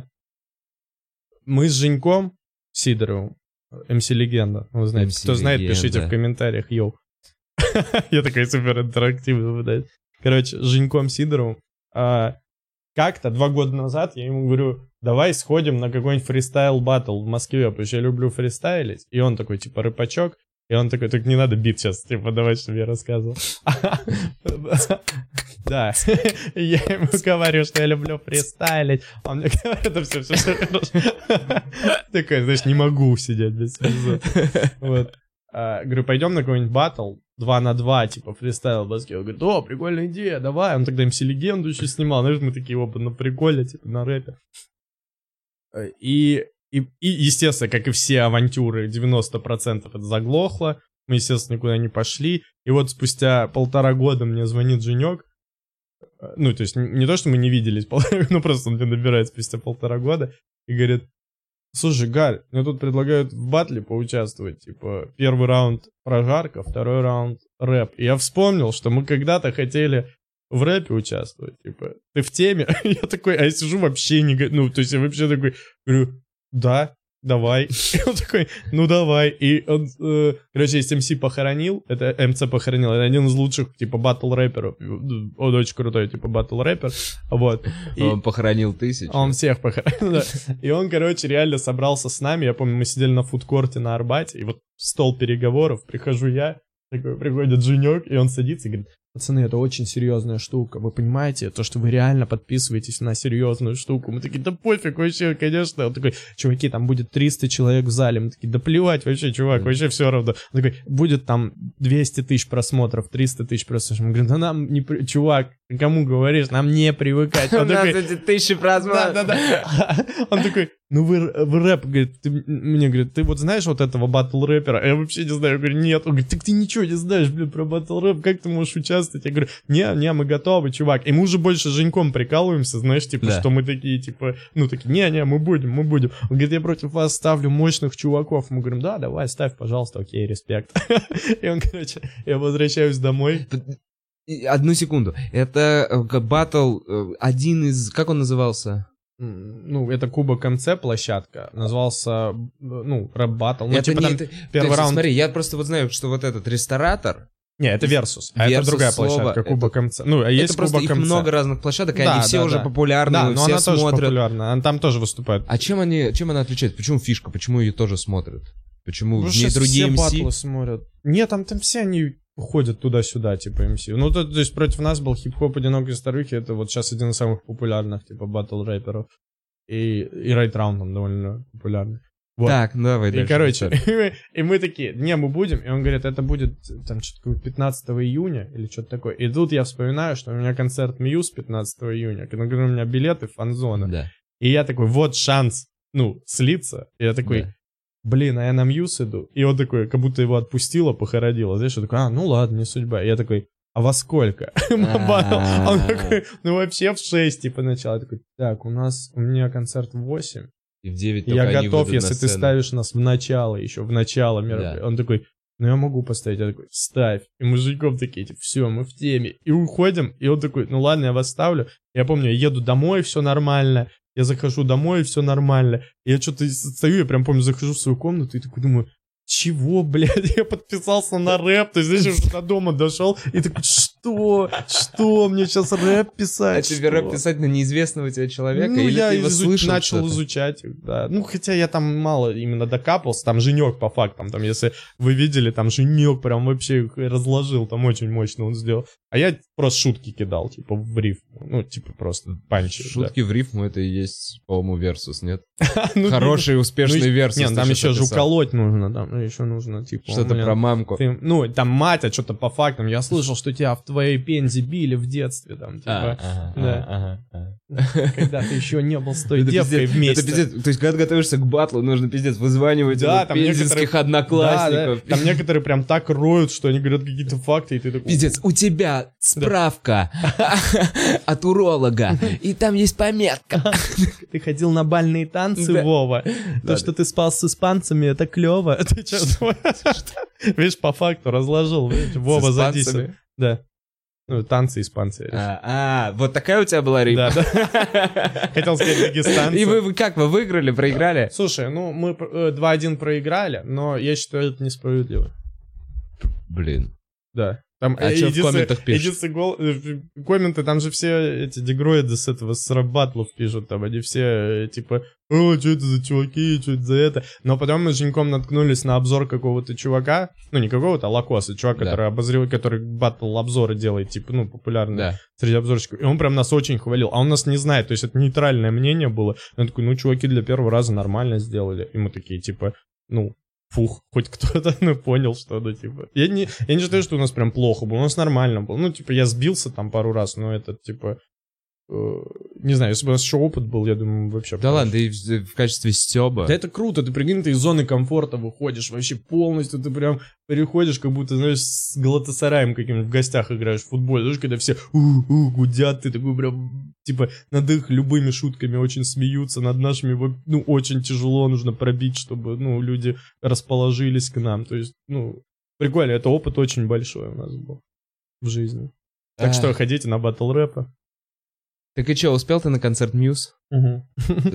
мы с Женьком Сидоровым, эм си Легенда, вы знаете, кто знает, пишите в комментариях, йоу. Я такой супер интерактивный, блядь. Короче, с Женьком Сидоровым а, как-то два года назад я ему говорю, давай сходим на какой-нибудь фристайл-баттл в Москве, потому что я люблю фристайлить. И он такой, типа, рэпачок. И он такой, так не надо бит сейчас, типа, давай, чтобы я рассказывал. Да. Я ему говорю, что я люблю фристайлить. Он мне говорит, это все, все, все хорошо. Такой, знаешь, не могу сидеть без слезы. Вот. Uh, говорю, пойдем на какой-нибудь баттл, два на два, типа, фристайл баскет. Он говорит, о, прикольная идея, давай. Он тогда эм си Легенду еще снимал. Знаешь, мы такие оба на приколе, типа, на рэпе. И, и, и, естественно, как и все авантюры, девяносто процентов это заглохло. Мы, естественно, никуда не пошли. И вот спустя полтора года мне звонит Женек. Ну, то есть, не то, что мы не виделись, ну, просто он мне набирает спустя полтора года. И говорит, слушай, Галь, мне тут предлагают в батле поучаствовать. Типа, первый раунд прожарка, второй раунд рэп. И я вспомнил, что мы когда-то хотели в рэпе участвовать. Типа, ты в теме? Я такой, а я сижу вообще не... Ну, то есть я вообще такой, говорю, да, давай. И он такой, ну давай. И он, э, короче, есть эм си похоронил, это эм си похоронил, это один из лучших, типа, батл-рэперов. Он очень крутой, типа, батл-рэпер. Вот. И он похоронил тысячу. Он всех похоронил, да. И он, короче, реально собрался с нами. Я помню, мы сидели на фудкорте на Арбате, и вот стол переговоров, прихожу я, такой, приходит Женек, и он садится и говорит, пацаны, это очень серьезная штука, вы понимаете, то, что вы реально подписываетесь на серьезную штуку. Мы такие, да пофиг вообще, конечно. Он такой, чуваки, там будет триста человек в зале. Мы такие, да плевать вообще, чувак, вообще все равно. Он такой, будет там двести тысяч просмотров, триста тысяч просмотров. Мы говорим, да нам не... При... Чувак, ты кому говоришь, нам не привыкать. У нас эти тысячи просмотров. Да-да-да. Он такой, ну вы, вы рэп, говорит, ты, мне говорит, ты вот знаешь вот этого батл-рэпера? А я вообще не знаю. Я говорю, нет. Он говорит, так ты ничего не знаешь, блин, про батл-рэп, как ты можешь участвовать? Я говорю, не, не, мы готовы, чувак. И мы уже больше с Женьком прикалываемся, знаешь, типа, да. Что мы такие, типа, ну, такие, не, не, мы будем, мы будем. Он говорит, я против вас ставлю мощных чуваков. Мы говорим, да, давай, ставь, пожалуйста, окей, респект. И он, короче, я возвращаюсь домой. Одну секунду. Это батл, один из, как он назывался? Ну, это Кубок эм си площадка. Назывался, ну, рэп-баттл. Ну, это типа не, там это, первый есть, раунд... Смотри, я просто вот знаю, что вот этот ресторатор... Не, это Versus, а Versus это другая слово, площадка, Кубок это, эм си. Ну, а есть это просто Кубок их эм си. много разных площадок, и да, они все да, уже да. популярны, да, но все она смотрят. тоже популярна, она там тоже выступает. А чем они, чем она отличается? Почему фишка? Почему ее тоже смотрят? Почему ну, в ней другие все эм си? батлы смотрят. Нет, там, там все они ходят туда-сюда, типа, эм си. Ну, то, то есть против нас был хип-хоп «Одинокой старухи», это вот сейчас один из самых популярных, типа, батл-рэперов. И, и Right Round там довольно популярный. Вот. Так, ну давай и, дальше. короче, и мы, и мы такие, не, мы будем. И он говорит, это будет там что-то пятнадцатого июня или что-то такое. И тут я вспоминаю, что у меня концерт Мьюз пятнадцатого июня, когда у меня билеты фан-зона. Да. И я такой, вот шанс, ну, слиться. И я такой, да. Блин, а я на Мьюз иду. И он такой, как будто его отпустило, похоронило. Знаешь, я такой, а, ну ладно, не судьба. И я такой, а во сколько? Он такой, ну вообще в шесть, типа, начало. Я такой, так, у нас, у меня концерт в восемь. И в девять я готов, если ты ставишь нас в начало, еще в начало мероприятия. Да. Он такой, ну я могу поставить. Я такой, ставь. И мы с Женьком такие, типа, все, мы в теме. И уходим, и он такой, ну ладно, я вас ставлю. Я помню, я еду домой, все нормально. Я захожу домой, все нормально. И я что-то стою, я прям помню, захожу в свою комнату и такой думаю, чего, блядь, я подписался на рэп, ты знаешь, уже до дома дошел, и такой, что, что, мне сейчас рэп писать? А тебе рэп писать на неизвестного тебе человека, ну, или я ты его изу- слышал начал что-то? изучать, да, ну, хотя я там мало именно докапался, там Женек по фактам, там, если вы видели, там Женек прям вообще разложил, там очень мощно он сделал, а я просто шутки кидал, типа, в рифму, ну, типа, просто панчи. Шутки да. в рифму, это и есть, по-моему, Versus, нет? ну, Хороший, успешный ну, Versus. Нет, там еще же уколоть нужно, там еще нужно, типа... Что-то блин, про мамку. Ты, ну, там мать, а что-то по фактам. Я слышал, что тебя в твоей Пензе били в детстве, там, типа... А, ага, да. ага, ага. Когда ты еще не был с той это девкой пиздец, вместе. Это пиздец. То есть, когда готовишься к батлу, нужно, пиздец, вызванивать да, там пензенских некоторые... одноклассников. Да, да. Там некоторые прям так роют, что они говорят какие-то факты, и ты такой... Пиздец, у тебя справка от уролога, и там есть пометка. Ты ходил на бальные танцы, Вова. То, что ты спал с испанцами, это клево. Ты что, видишь, по факту разложил. Вова, садись. Да. Ну, танцы испанцы. А, а, вот такая у тебя была рифма? Да, да. Хотел сказать дагестанцы. И вы, вы как, вы выиграли, проиграли? Слушай, ну, мы два один проиграли, но я считаю, это несправедливо. Блин. Да. Там, а что в комментах пишут? Гол... Комменты, там же все эти дегроиды с этого, с рэп-баттлов пишут, там они все, типа, о, что это за чуваки, что это за это. Но потом мы с Женьком наткнулись на обзор какого-то чувака, ну, не какого-то, а Лакоса, чувак, да. который обозревает, который баттл-обзоры делает, типа, ну, популярный да. среди обзорщиков. И он прям нас очень хвалил, а он нас не знает, то есть это нейтральное мнение было. И он такой, ну, чуваки для первого раза нормально сделали. И мы такие, типа, ну, фух, хоть кто-то, ну, понял, что, ну, типа... Я не, я не считаю, что у нас прям плохо было, у нас нормально было. Ну, типа, я сбился там пару раз, но это, типа... Не знаю, если бы у нас еще опыт был, я думаю, вообще... Да ладно, ты в, в качестве стёба. Да это круто, ты прикинь, ты из зоны комфорта выходишь вообще полностью, ты прям переходишь, как будто, знаешь, с Галатасараем каким-нибудь в гостях играешь в футбол, знаешь, когда все у-у, гудят, ты такой прям, типа, над их любыми шутками очень смеются, над нашими, ну, очень тяжело нужно пробить, чтобы, ну, люди расположились к нам, то есть, ну, прикольно, это опыт очень большой у нас был в жизни. Так что ходите на батл рэпа. Так и что, успел ты на концерт Мьюз? Угу.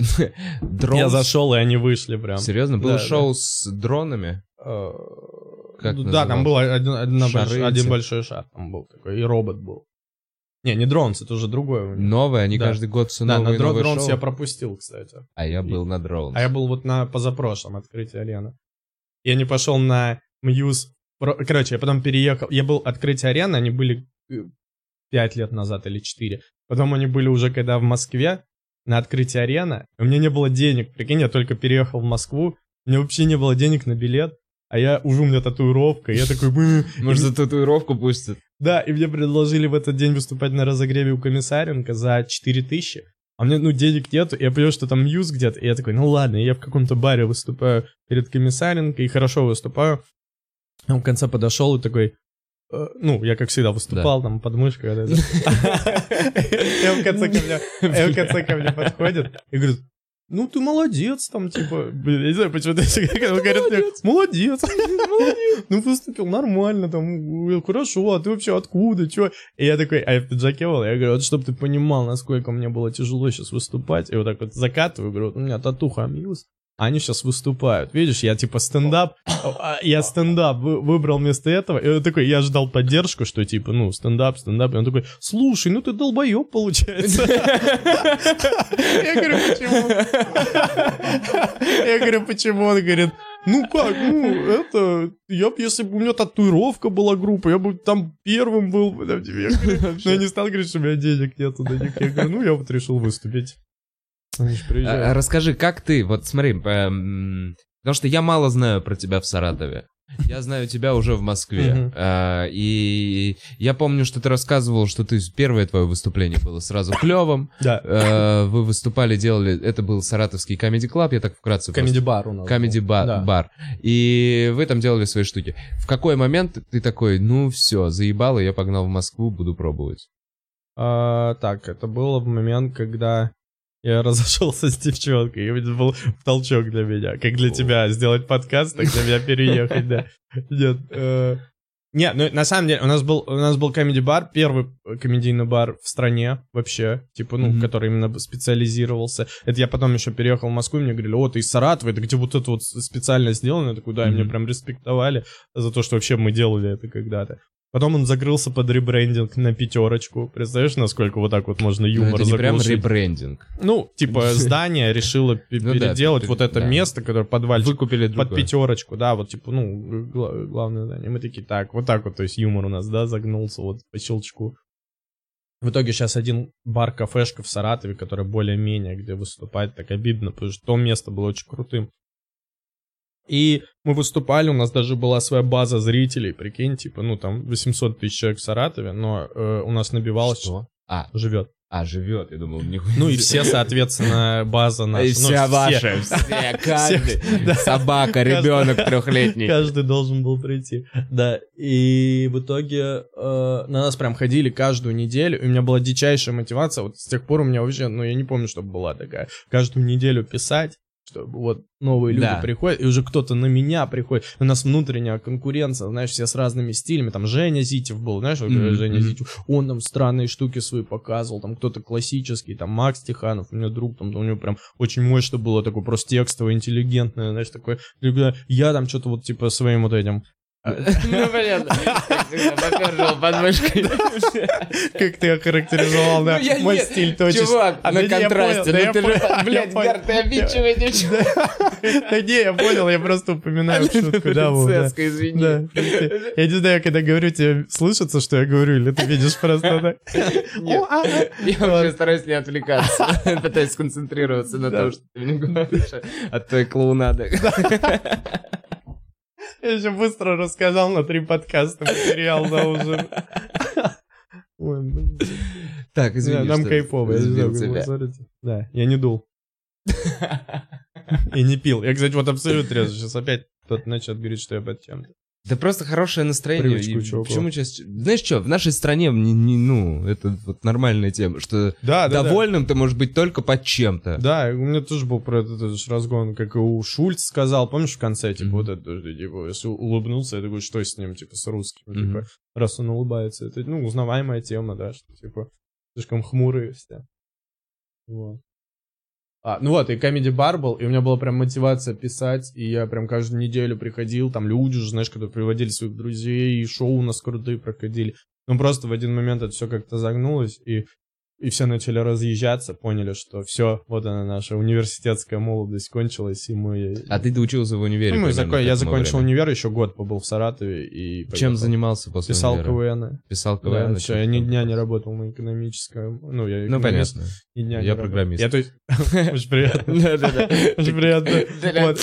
Я зашел, и они вышли прям. Серьезно? Было да, шоу да. с дронами? Как да, там был один, один, большой, один большой шар, там был такой, и робот был. Не, не Дронс, это уже другое. Новое, они да. каждый год все новые, да, на новые Дронс шоу. Я пропустил, кстати. А я был и... на Дронс. А я был вот на позапрошлом открытии арены. Я не пошел на Мьюз. Короче, я потом переехал. Я был открытие арены, они были пять лет назад или четыре. Потом они были уже когда в Москве на открытии арены. У меня не было денег. Прикинь, я только переехал в Москву. У меня вообще не было денег на билет. А я уже у меня татуировка. Я такой... Может, за татуировку пустят? Да, и мне предложили в этот день выступать на разогреве у Комиссаренко за четыре тысячи. А мне, ну, денег нету. Я понял, что там Мьюз где-то. И я такой, ну ладно, я в каком-то баре выступаю перед Комиссаренко и хорошо выступаю. А он в конце подошел и такой... Ну, я, как всегда, выступал, да. там, под мышкой. И он в конце ко мне подходит и говорит, ну, ты молодец, там, типа, блин, я не знаю, почему ты говорит, молодец, ну, выступил нормально, там, хорошо, а ты вообще откуда, чё? И я такой, а я в пиджаке был, я говорю, вот, чтобы ты понимал, насколько мне было тяжело сейчас выступать, и вот так вот закатываю, говорю, у меня татуха Мьюз. Они сейчас выступают. Видишь, я типа стендап, я стендап выбрал вместо этого. И он такой, я ждал поддержку, что типа, ну, стендап, стендап. И он такой, слушай, ну ты долбоеб, получается. Я говорю, почему? Я говорю, почему? Он говорит, ну как, ну, это, я бы, если бы у меня татуировка была группа, я бы там первым был. Но я не стал говорить, что у меня денег нету на них. Я говорю, ну я вот решил выступить. А, расскажи, как ты, вот смотри, эм, потому что я мало знаю про тебя в Саратове. Я знаю тебя уже в Москве. Uh-huh. а, и я помню, что ты рассказывал, что ты первое твое выступление было сразу клевым. Да. а, вы выступали, делали, это был саратовский Comedy Club, я так вкратце... Comedy Bar у нас. Comedy Bar, да. Bar. И вы там делали свои штуки. В какой момент ты такой, ну все, заебало, я погнал в Москву, буду пробовать? А, так, это было в момент, когда... Я разошелся с девчонкой, и это был толчок для меня. Как для тебя сделать подкаст, так для меня переехать, да. Нет, э... Нет, ну на самом деле у нас был у нас был Comedy Bar, первый комедийный бар в стране вообще, типа, ну, mm-hmm. который именно специализировался. Это я потом еще переехал в Москву, и мне говорили, о, ты из Саратова, это где вот это вот специально сделано? Я такой, да, mm-hmm. и мне прям респектовали за то, что вообще мы делали это когда-то. Потом он закрылся под ребрендинг на пятерочку. Представляешь, насколько вот так вот можно юмор заглушить? Это не заглушить? прям ребрендинг. Ну, типа здание решило переделать вот это место, которое подвальчик. Выкупили под пятерочку, да, вот типа, ну, главное здание. Мы такие, так, вот так вот, то есть юмор у нас, да, загнулся вот по щелчку. В итоге сейчас один бар-кафешка в Саратове, который более-менее, где выступать, так обидно, потому что то место было очень крутым. И мы выступали, у нас даже была своя база зрителей, прикинь, типа, ну, там, восемьсот тысяч человек в Саратове, но э, у нас набивалось... Что? А, живет. А, живет, я думал, нихуя. Ну, и все, соответственно, база наша. И вся ваша, все, каждый, собака, ребенок трехлетний. Каждый должен был прийти, да. И в итоге на нас прям ходили каждую неделю, и у меня была дичайшая мотивация, вот с тех пор у меня вообще, ну, я не помню, чтобы была такая, каждую неделю писать, что вот новые люди да. приходят, и уже кто-то на меня приходит. У нас внутренняя конкуренция, знаешь, все с разными стилями. Там Женя Зитев был, знаешь, mm-hmm. Женя Зитев, он там странные штуки свои показывал, там кто-то классический, там Макс Тиханов, у меня друг, там у него прям очень мощно было, такое просто текстовое, интеллигентное, знаешь, такое. Я там что-то вот типа своим вот этим... Ну, понятно. Попёржил подмышкой. Как ты охарактеризовал, да? Мой стиль точно. Чувак, на контрасте. Ну ты же, блядь, Гар, ты обидчивый девчонка. Да не, я понял, я просто упоминаю шутку. Принцесска, извини. Я не знаю, когда говорю, тебе слышится, что я говорю, или ты видишь просто так? Нет, я вообще стараюсь не отвлекаться. Пытаюсь сконцентрироваться на том, что ты мне говоришь от твоей клоунады. Я еще быстро рассказал на три подкаста материал на ужин. Ой, блин. Так, извини, Нам что кайфово. Я не знаю, сбил как вы тебя. смотрите. Да, я не дул. И не пил. Я, кстати, вот абсолютно трезв. Сейчас опять кто-то начнет говорить, что я под чем-то. Да просто хорошее настроение. Привычку И чуваков. почему сейчас... Знаешь что, в нашей стране, не, не, ну, это вот нормальная тема, что Да, да, довольным ты можешь быть только под чем-то. Да, у меня тоже был про этот, этот же разгон, как и у Шульц сказал, помнишь, в конце, типа, Мгм. вот это, тоже, типа, если улыбнулся, я такой, что с ним, типа, с русским, Мгм. типа, раз он улыбается, это, ну, узнаваемая тема, да, что, типа, слишком хмурые все. Вот. А, ну вот, и Comedy Bar был, и у меня была прям мотивация писать, и я прям каждую неделю приходил, там люди уже, знаешь, когда приводили своих друзей, и шоу у нас крутые проходили. Ну, просто в один момент это все как-то загнулось, и, и все начали разъезжаться, поняли, что все, вот она наша университетская молодость кончилась, и мы... А ты доучился в универе? Ну, мы примерно закон- к я этому закончил времени? универ, еще год побыл в Саратове, и Чем поехал. занимался после Писал универа? КВН. Писал КВН? Да, и всё, что я ни там? дня не работал на экономическом, ну, я Ну, экономист, понятно. ни дня не Я работал. программист. Я, то есть, очень приятно. Да-да-да. Очень приятно. Вот.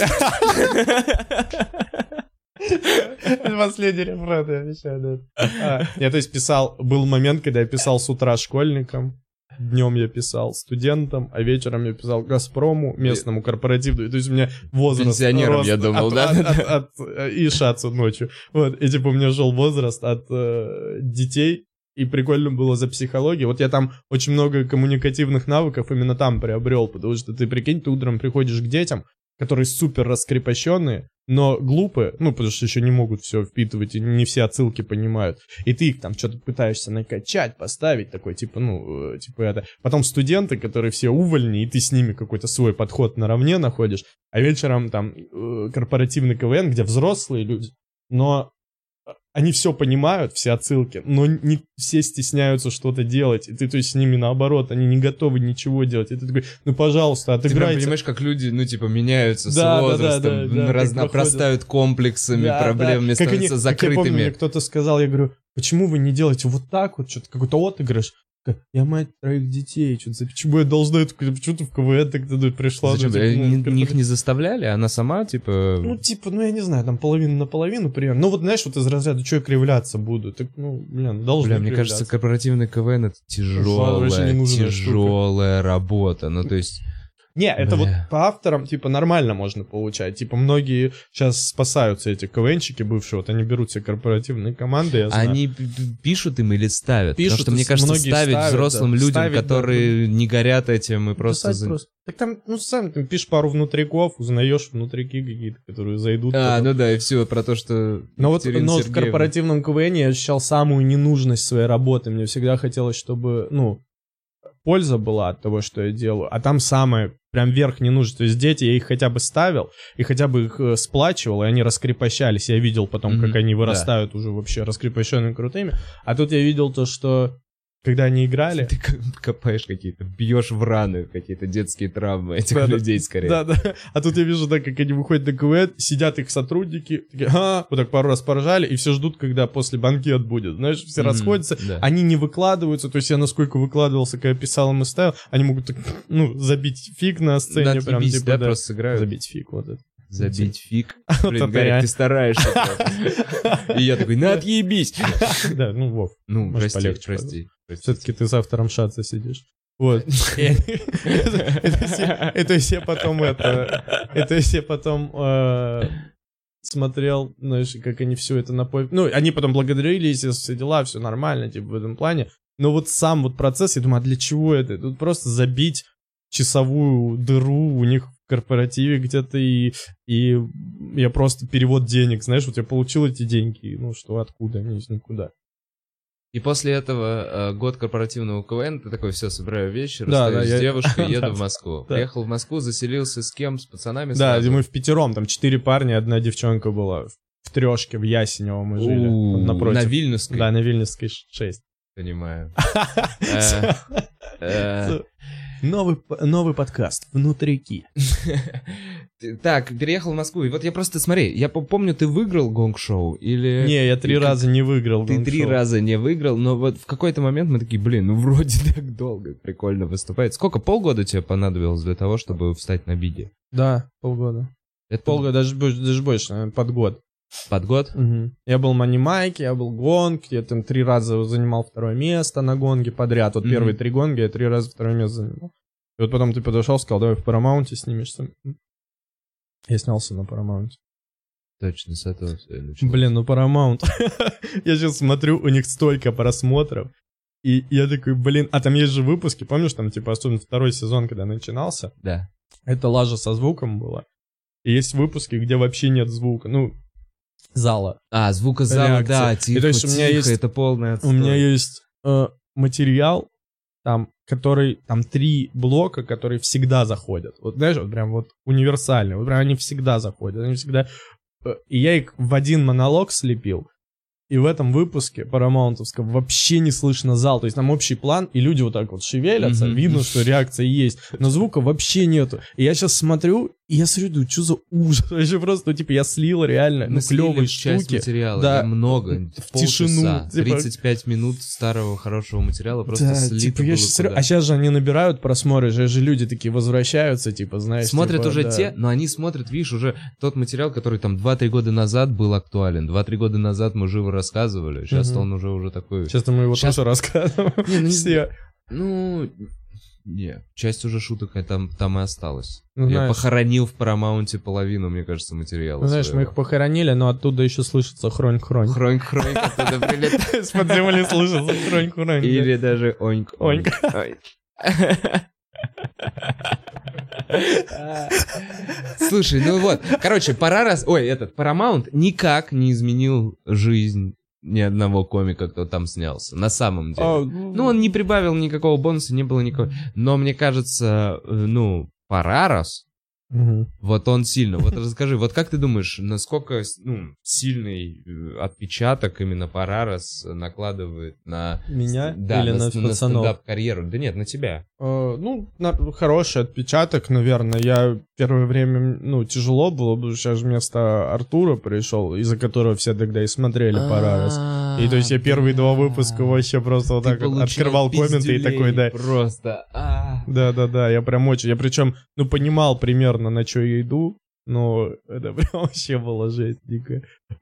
Последний рефрен, я обещаю, да. А, Я, то есть, писал... Был момент, когда я писал с утра школьникам, днем я писал студентам, а вечером я писал Газпрому, местному корпоративу. То есть, у меня возраст... Пенсионерам, рос я думал, от- да? от- от- от- И шацу ночью. Вот, и, типа, у меня шел возраст от э, детей, и прикольно было за психологию. Вот я там очень много коммуникативных навыков именно там приобрел, потому что ты, прикинь, ты утром приходишь к детям, которые супер раскрепощенные, но глупые, ну, потому что еще не могут все впитывать, и не все отсылки понимают. И ты их там что-то пытаешься накачать, поставить, такой, типа, ну, э, типа это. Потом студенты, которые все увольни, и ты с ними какой-то свой подход наравне находишь. А вечером там э, корпоративный КВН, где взрослые люди, но они все понимают, все отсылки, но не все стесняются что-то делать. И ты, то есть, с ними наоборот, они не готовы ничего делать. И ты такой, ну, пожалуйста, Ты прям отыграйте. понимаешь, как люди, ну, типа, меняются Да, с да, да, возрастом, да, да, раз- как обрастают комплексами, Да, проблемами, да. Как они- становятся как я помню, мне закрытыми. кто-то сказал, я говорю, почему вы не делаете вот так вот, что-то какой-то отыгрыш? Я мать троих детей, что-то, почему я должна это, почему ты в КВН тогда пришла? Зачем? Ну, Э, типа, ни- ну, Их не заставляли, она сама, типа... Ну, типа, ну, я не знаю, там половину на половину примерно. Ну, вот, знаешь, вот из разряда, что я кривляться буду? Так, ну, блин, должен Бля, мне кажется, корпоративный КВН это вообще тяжелая, ненужная тяжелая работа. Ну, то есть... Не, это Бля. вот по авторам, типа, нормально можно получать. Типа, многие сейчас спасаются, эти КВНщики бывшие, вот они берут себе корпоративные команды, я знаю. Они п- п- пишут им или ставят? Пишут, Потому что, мне и кажется, многие ставить ставят, взрослым да. людям, Ставить, да, которые не горят этим и просто... Писать за- просто. Так там, ну, сам там пишешь пару внутриков, узнаешь внутрики какие-то, которые зайдут. А, потом. ну да, и все про то, что... Но вот Екатерина но вот в Сергеевна- корпоративном КВН я ощущал самую ненужность своей работы. Мне всегда хотелось, чтобы, ну, польза была от того, что я делаю. А там самое, прям верх ненужность. То есть дети, я их хотя бы ставил, и хотя бы их э, сплачивал, и они раскрепощались. Я видел потом, Мгм, как они да. вырастают уже вообще раскрепощенными, крутыми. А тут я видел то, что когда они играли... Ты к- копаешь какие-то, бьешь в раны какие-то детские травмы этих Да, да. людей скорее. Да, да. А тут я вижу, да, как они выходят на КВН, сидят их сотрудники, такие, а, вот так пару раз поржали, и все ждут, когда после банкет будет. Знаешь, все Мгм, расходятся, да. они не выкладываются, то есть я насколько выкладывался, когда писал им и ставил, они могут так, ну, забить фиг на сцене, Да, прям, отъебись, типа, да, да. просто сыграют. Забить фиг, вот это. Забить фиг. Вот Блин, это Гарик, я. ты стараешься. просто. И я такой, ну отъебись. Да, ну, Вов, Ну, Может, прости, полегче, прости. все-таки ты с автором шатса сидишь. Вот. И они- Это это все- это все потом это... Это все потом э, смотрел, знаешь, как они все это напой... Ну, они потом благодарили, естественно, все дела, все нормально, типа, в этом плане. Но вот сам вот процесс, я думаю, а для чего это? Тут просто забить часовую дыру у них в корпоративе где-то, и, и я просто перевод денег, знаешь, вот я получил эти деньги, ну что, откуда, не из никуда. И после этого э, год корпоративного КВН, ты такой, все, собираю вещи, Да, расстаюсь да, с я- девушкой, еду Да, в Москву. да. Приехал в Москву, заселился с кем? С пацанами Да, сразу? мы в пятером, там четыре парня, одна девчонка была. В трешке в Ясенево мы жили. У, вот напротив. На Вильнюсской? Да, на Вильнюсской шесть. Понимаю. Э, э, Новый, п- новый подкаст «Внутрики». Так, переехал в Москву. И вот я просто, смотри, я по- помню, ты выиграл гонг-шоу или... Не, я три И как- раза не выиграл. Ты гонг-шоу. три раза не выиграл, но вот в какой-то момент мы такие, блин, ну вроде так долго, прикольно выступает. Сколько, полгода тебе понадобилось для того, чтобы встать на биге? Да, полгода. Это Полгода, даже, больше- даже больше, наверное, под год. Под год? Угу. Я был Манимайки, я был Гонг, я там три раза занимал второе место на Гонге подряд. Вот mm-hmm. первые три Гонги я три раза второе место занимал. И вот потом ты подошел, сказал, давай в Парамаунте снимешься. Я снялся на Парамаунте. Точно, с этого все и началось. Блин, ну Paramount. Я сейчас смотрю, у них столько просмотров. И я такой, блин, а там есть же выпуски, помнишь, там, типа, особенно второй сезон, когда начинался? Да. Это лажа со звуком было. И есть выпуски, где вообще нет звука, ну, зала. А, звука зала, реакции. Да, тихо, и то есть тихо, у меня есть, это полное отстой. У меня есть э, материал, там, который, там три блока, которые всегда заходят. Вот, знаешь, вот прям вот универсальные, вот прям они всегда заходят, они всегда... И я их в один монолог слепил. И в этом выпуске парамаунтовском вообще не слышно зал. То есть там общий план, и люди вот так вот шевелятся, mm-hmm. видно, что реакция есть. Но звука вообще нету. И я сейчас смотрю, и я смотрю, думаю, что за ужас. Вообще просто, ну, типа, я слил реально, ну, клевые штуки. Часть материала, да, много, в тишину. Типа... тридцать пять минут старого хорошего материала просто да, слито типа, я сейчас смотрю, а сейчас же они набирают просмотры, же, же люди такие возвращаются, типа, знаешь. Смотрят типа, уже да. те, но они смотрят, видишь, уже тот материал, который там два-три года назад был актуален. два-три года назад мы живо рассказывали, сейчас угу. он уже уже такой... Сейчас-то мы его сейчас... тоже рассказываем. Не, ну, все. Ну... Не, часть уже шуток там, там и осталась. Ну, я знаешь, похоронил в Парамаунте половину, мне кажется, материала. Ну, знаешь, своего. Мы их похоронили, но оттуда еще слышится хронь-хронь. Хронь-хронь оттуда прилетает. С-под земли слышится хронь-хронь. Или даже оньк-оньк. Слушай, ну вот, короче, Парарас, ой, этот Paramount никак не изменил жизнь ни одного комика, кто там снялся, на самом деле. Oh. Ну, он не прибавил никакого бонуса, не было никакого... Но мне кажется, ну, Парарас, mm-hmm. вот он сильно... Вот расскажи, вот как ты думаешь, насколько ну, сильный отпечаток именно Парарас накладывает на... Меня? Да, или на, на, на стендап-карьеру? Да нет, на тебя. Uh, ну, на, хороший отпечаток, наверное. Я первое время, ну, тяжело было, потому что сейчас вместо Артура пришел, из-за которого все тогда и смотрели Парарас. И то есть я первые два выпуска вообще просто вот так вот открывал комменты и такой, да. Просто. Да-да-да, я прям очень... Я причем, ну, понимал примерно, на что я иду, но это прям вообще было жесть дикая.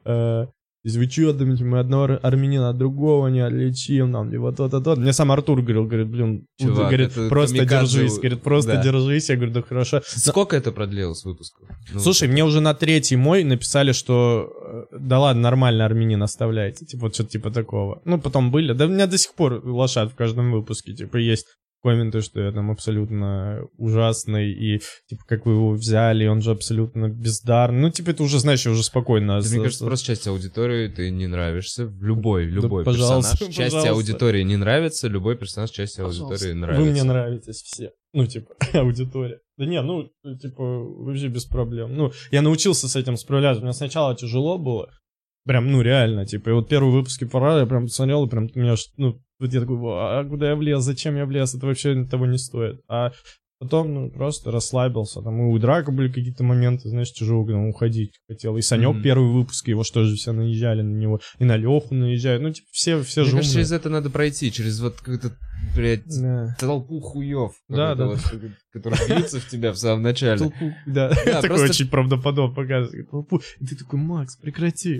То есть вы что, думаете, мы одного армянина от другого не отличим, нам либо то-то, то. Мне сам Артур говорил, говорит, блин, Чувак, говорит, просто держись, говорит, просто да. держись. Я говорю, да хорошо. Сколько Но... это продлилось выпусков? Ну, Слушай, мне уже на третий мой написали, что да ладно, нормально армянин оставляйте, типа вот что-то типа такого. Ну, потом были, да у меня до сих пор лошад в каждом выпуске, типа есть комменты, что я там абсолютно ужасный, и, типа, как вы его взяли, он же абсолютно бездарный. Ну, типа, это уже, знаешь, уже спокойно. Да, мне кажется, просто часть аудитории ты не нравишься. Любой, любой да, персонаж. Часть пожалуйста. Аудитории не нравится, любой персонаж части пожалуйста. Аудитории нравится. Вы мне нравитесь все. Ну, типа, аудитория. Да не, ну, типа, вообще без проблем. Ну, я научился с этим справляться. У меня сначала тяжело было. Прям, ну, реально, типа, и вот первые выпуски пора, я прям смотрел, и прям, у меня, ну, вот я такой, а куда я влез, зачем я влез, это вообще того не стоит. А потом, ну, просто расслабился, там, и у Драка были какие-то моменты, знаешь, тяжело, когда он уходить хотел. И Санек mm-hmm. первый выпуск, его что же все наезжали на него, и на Леху наезжают, ну, типа, все, все же Мне кажется, через это надо пройти, через вот какую-то, блядь, да. толпу хуев, да, да. вот, которые бьются в тебя в самом начале. Толпу, да, да такой просто... очень правдоподобно показывает. Толпу, и ты такой, Макс, прекрати.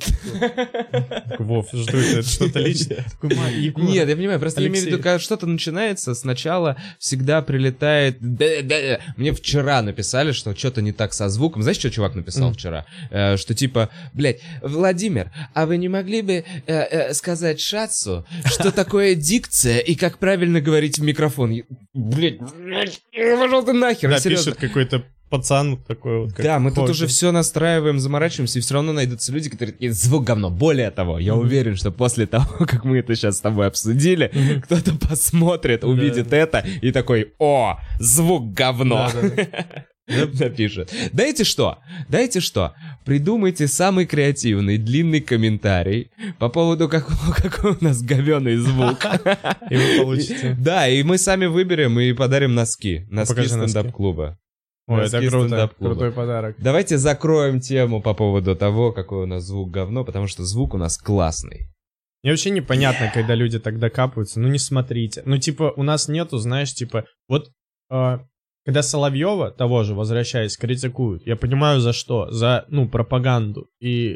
Вов, что это, что-то личное? Нет, я понимаю, просто я имею в виду, когда что-то начинается, сначала всегда прилетает... Мне вчера написали, что что-то не так со звуком. Знаешь, что чувак написал вчера? Что типа, блядь, Владимир, а вы не могли бы сказать Шацу, что такое дикция и как правильно говорить в микрофон? Блядь, пожалуйста, нахер, да, серьезно. Пишет какой-то пацан такой вот. Да, мы тут уже все настраиваем, заморачиваемся, и все равно найдутся люди, которые такие, звук говно. Более того, я mm-hmm. уверен, что после того, как мы это сейчас с тобой mm-hmm. обсудили, кто-то посмотрит, увидит yeah. это и такой, о, звук говно. Напишет. Дайте что? Дайте что? Придумайте самый креативный, длинный комментарий по поводу, какого, какой у нас говёный звук. И вы получите. Да, и мы сами выберем и подарим носки. Носки стендап-клуба. Ой, это круто, крутой подарок. Давайте закроем тему по поводу того, какой у нас звук говно, потому что звук у нас классный. Мне вообще непонятно, когда люди так докапываются. Ну не смотрите. Ну типа у нас нету, знаешь, типа вот... Когда Соловьева, того же, возвращаясь, критикуют, я понимаю за что, за, ну, пропаганду. И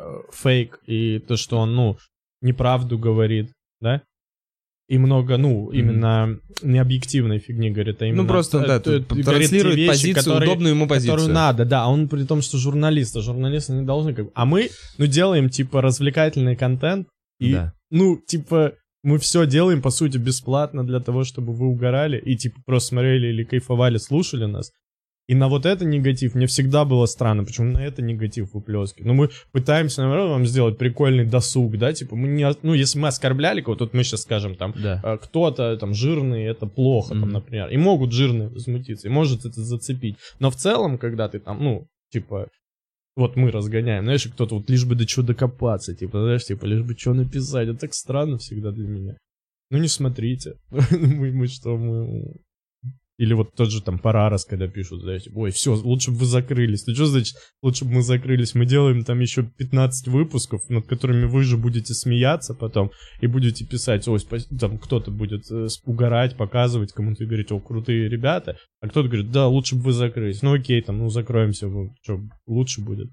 фейк, и то, что он, ну, неправду говорит, да? И много, ну, именно mm-hmm. не объективной фигни говорит, а именно... Ну, просто, да, т- т- транслирует вещи, позицию, которые, удобную ему позицию. Которую надо, да, а он при том, что журналист, а журналисты не должны... Как... А мы, ну, делаем, типа, развлекательный контент, и, да. ну, типа, мы все делаем, по сути, бесплатно для того, чтобы вы угорали, и, типа, просто смотрели или кайфовали, слушали нас. И на вот это негатив мне всегда было странно, почему на это негатив выплескивать. Ну, мы пытаемся, наоборот, вам сделать прикольный досуг, да, типа, мы не, ну, если мы оскорбляли кого-то, вот мы сейчас скажем, там, да. кто-то, там, жирный, это плохо, mm-hmm. там, например, и могут жирные возмутиться, и может это зацепить. Но в целом, когда ты там, ну, типа, вот мы разгоняем, знаешь, кто-то вот лишь бы до чего докопаться, типа, знаешь, типа, лишь бы что написать, это так странно всегда для меня. Ну, не смотрите, мы, мы что, мы... Или вот тот же там Парарас, когда пишут, знаете, ой, все, лучше бы вы закрылись. Ну что значит, лучше бы мы закрылись? Мы делаем там еще пятнадцать выпусков, над которыми вы же будете смеяться потом и будете писать, ой, спа... там кто-то будет э, угорать, показывать кому-то и говорить, о, крутые ребята, а кто-то говорит, да, лучше бы вы закрылись. Ну окей, там, ну закроемся, ну, что, лучше будет.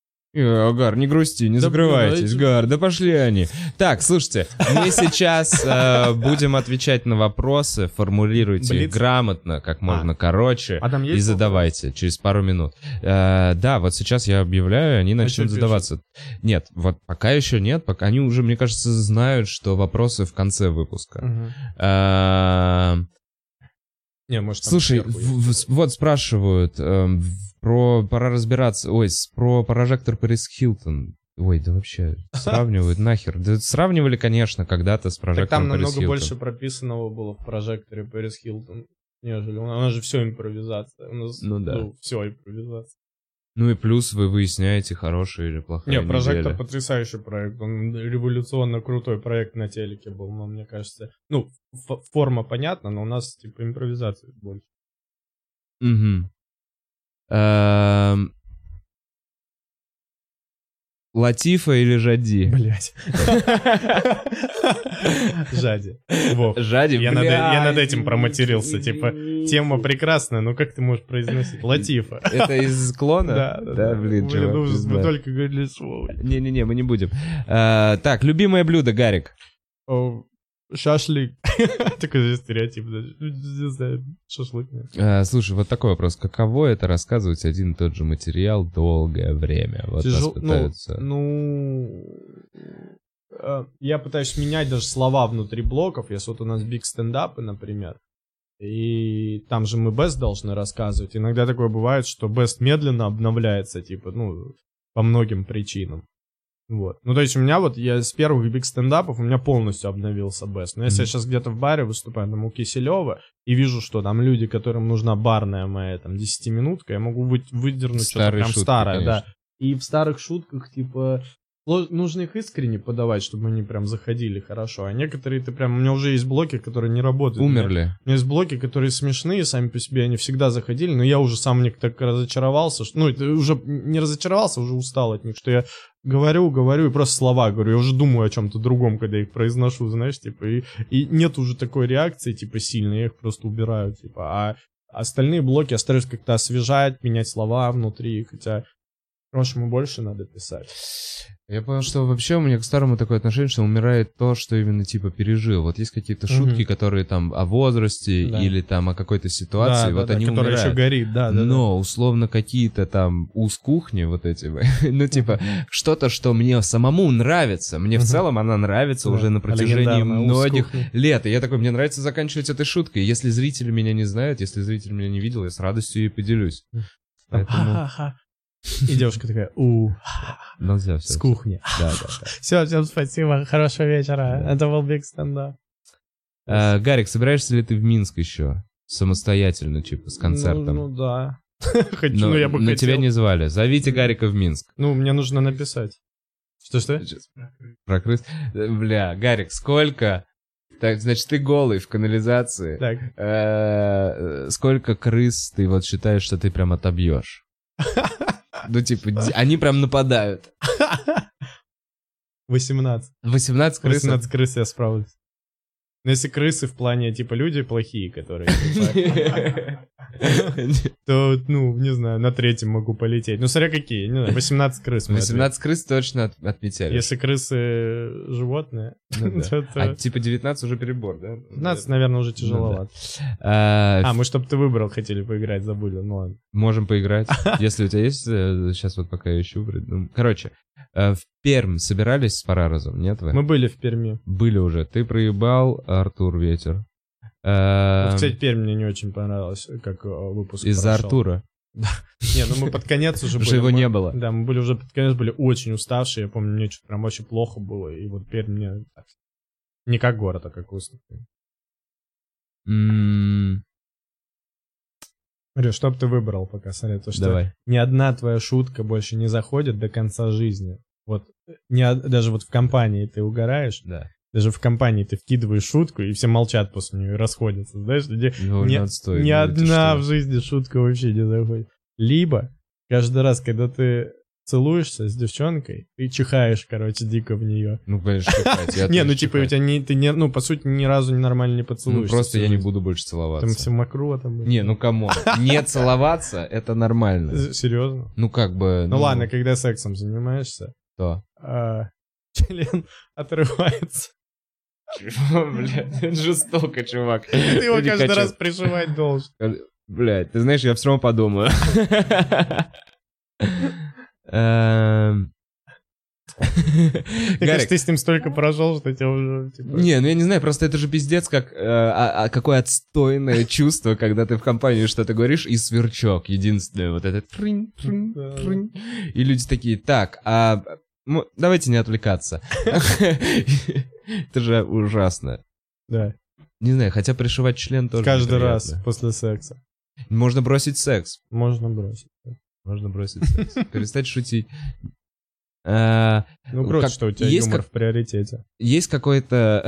Э, Гар, не грусти, не да закрывайтесь, Гар, да пошли они. Так, слушайте, мы сейчас э, будем отвечать на вопросы, формулируйте Блиц. их грамотно, как можно а. короче, а там есть и задавайте вопрос? Через пару минут. Э, да, вот сейчас я объявляю, они начнут а задаваться. Пишут? Нет, вот пока еще нет, пока они уже, мне кажется, знают, что вопросы в конце выпуска. Угу. Э, Не, может, Слушай, в, в, вот спрашивают... Э, Про, пора разбираться, ой, про прожектор Пэрис Хилтон. Ой, да вообще, сравнивают нахер. Да сравнивали, конечно, когда-то с прожектором Пэрис Хилтон. Так там намного больше прописанного было в прожекторе Пэрис Хилтон, нежели... У нас же все импровизация. У нас, ну да. Ну, все импровизация. Ну и плюс вы выясняете, хорошая или плохая Не, неделя. прожектор потрясающий проект. Он революционно крутой проект на телеке был, но мне кажется... Ну, ф- форма понятна, но у нас, типа, импровизация больше. Угу. Эм... Латифа или Жади? Блять. Жади. Вов. Жади, я над, я над этим проматерился. Типа, тема прекрасная, но как ты можешь произносить? Латифа. Это из клона? Да, да, да. Блин, блин, ужас, мы только говорили слово. Не-не-не, мы не будем. А, так, любимое блюдо, Гарик? О, шашлык. Такой же стереотип. Не знаю, шашлык. А, слушай, вот такой вопрос. Каково это рассказывать один и тот же материал долгое время? Вот Тяжел... нас пытаются... Ну, ну, я пытаюсь менять даже слова внутри блоков. Если вот у нас биг стендапы, например, и там же мы бест должны рассказывать. Иногда такое бывает, что бест медленно обновляется, типа, ну, по многим причинам. Вот. Ну, то есть у меня вот, я с первых биг стендапов, у меня полностью обновился бест. Но если mm-hmm. я сейчас где-то в баре выступаю, там, у Киселева, и вижу, что там люди, которым нужна барная моя, там, десятиминутка, я могу вы- выдернуть что-то прям шутки, старое, конечно. Да. И в старых шутках, типа, нужно их искренне подавать, чтобы они прям заходили хорошо. А некоторые, ты прям, у меня уже есть блоки, которые не работают. Умерли. У меня, у меня есть блоки, которые смешные, сами по себе, они всегда заходили, но я уже сам не так разочаровался, что, ну, уже не разочаровался, уже устал от них, что я говорю, говорю и просто слова говорю, я уже думаю о чем-то другом, когда их произношу, знаешь, типа, и, и нет уже такой реакции, типа, сильной, я их просто убираю, типа, а остальные блоки я стараюсь как-то освежать, менять слова внутри, хотя... Прошлому больше надо писать. Я понял, что вообще у меня к старому такое отношение, что умирает то, что именно типа пережил. Вот есть какие-то шутки, mm-hmm. которые там о возрасте да. или там о какой-то ситуации, да, вот да, они да, умирают. Которая еще горит, да, да. Но да. условно какие-то там уз кухни вот эти, ну типа mm-hmm. что-то, что мне самому нравится. Мне mm-hmm. в целом она нравится да. уже на протяжении многих лет. И я такой, мне нравится заканчивать этой шуткой. Если зрители меня не знают, если зритель меня не видел, я с радостью ей поделюсь. Поэтому... И девушка такая, у ну, все, все, с кухни. Да, да, да. Все, всем спасибо, хорошего вечера. Да. Это был Big Stand Up. А, Гарик, собираешься ли ты в Минск еще? Самостоятельно, типа, с концертом? Ну, ну да. Хочу, но, но я бы но хотел. тебя не звали. Зовите Гарика в Минск. Ну, мне нужно написать. Что-что? Прокрыть. Бля, Гарик, сколько... Так, значит, ты голый в канализации. Так. Э-э- сколько крыс ты вот считаешь, что ты прям отобьешь? Ну, типа, они прям нападают. восемнадцать. восемнадцать крыс? восемнадцать крыс я справлюсь. Но если крысы в плане, типа, люди плохие, которые... то, ну, не знаю, на третьем могу полететь. Ну, смотря какие, не знаю, восемнадцать крыс. восемнадцать крыс точно от- отметили. Если крысы животные, Ну да. то А это... типа девятнадцать уже перебор, да? пятнадцать, наверное, уже тяжеловато. А, А, мы, чтобы ты выбрал, хотели поиграть, забыли, ну ладно. Можем поиграть. Если у тебя есть, э, сейчас вот пока я ищу. вроде, ну, Короче, э, в Пермь собирались с Параразом, нет вы? Мы были в Перми. Были уже. Ты проебал, Артур Ветер. Э, Вот, кстати, Пермь мне не очень понравилось, как э, выпуск Из-за прошел. Артура. Не, ну мы под конец уже Уже были. его мы- не было. Да, мы были уже под конец, были очень уставшие. Я помню, мне что-то прям вообще плохо было. И вот Пермь мне так, не как город, а как выступление. М, Смотри, что бы ты выбрал пока, смотри, то, что Давай. ни одна твоя шутка больше не заходит до конца жизни. Вот ни од- даже вот в компании ты угораешь, Да. даже в компании ты вкидываешь шутку, и все молчат после нее и расходятся. Знаешь, где Ну, ни, отстой, ни ну, это одна что? в жизни шутка вообще не заходит. Либо каждый раз, когда ты целуешься с девчонкой, ты чихаешь, короче, дико в нее. Ну, конечно, чихать, я Не, тоже ну типа у чихать. тебя не, ты не, ну по сути ни разу нормально не Ну, поцелуешься. просто всю я не жизнь. буду больше Там целоваться. все мокро там. Не, ну камон. Не целоваться, это нормально. Серьезно? Ну, как бы... Ну ладно, когда сексом занимаешься, то. а, член отрывается. Блядь, это жестоко, чувак. Ты его Я не каждый хочу. раз пришивать должен. Блядь, ты знаешь, я все равно подумаю. Эм. Мне кажется, Гарик, ты с ним столько прожил, что тебе уже... типа, не, ну я не знаю, просто это же пиздец, как, э, а, а какое отстойное чувство, когда ты в компании что-то говоришь, и сверчок, единственное, вот этот трынь, трынь, Да. трынь. И люди такие, так, а ну, давайте не отвлекаться. Это же ужасно. Да, Не знаю, хотя пришивать член тоже каждый неприятно. раз после секса. Можно бросить секс. Можно бросить. Можно бросить секс. Перестать шутить. А, Ну, просто как- что у тебя есть юмор как- в приоритете. Есть какой-то...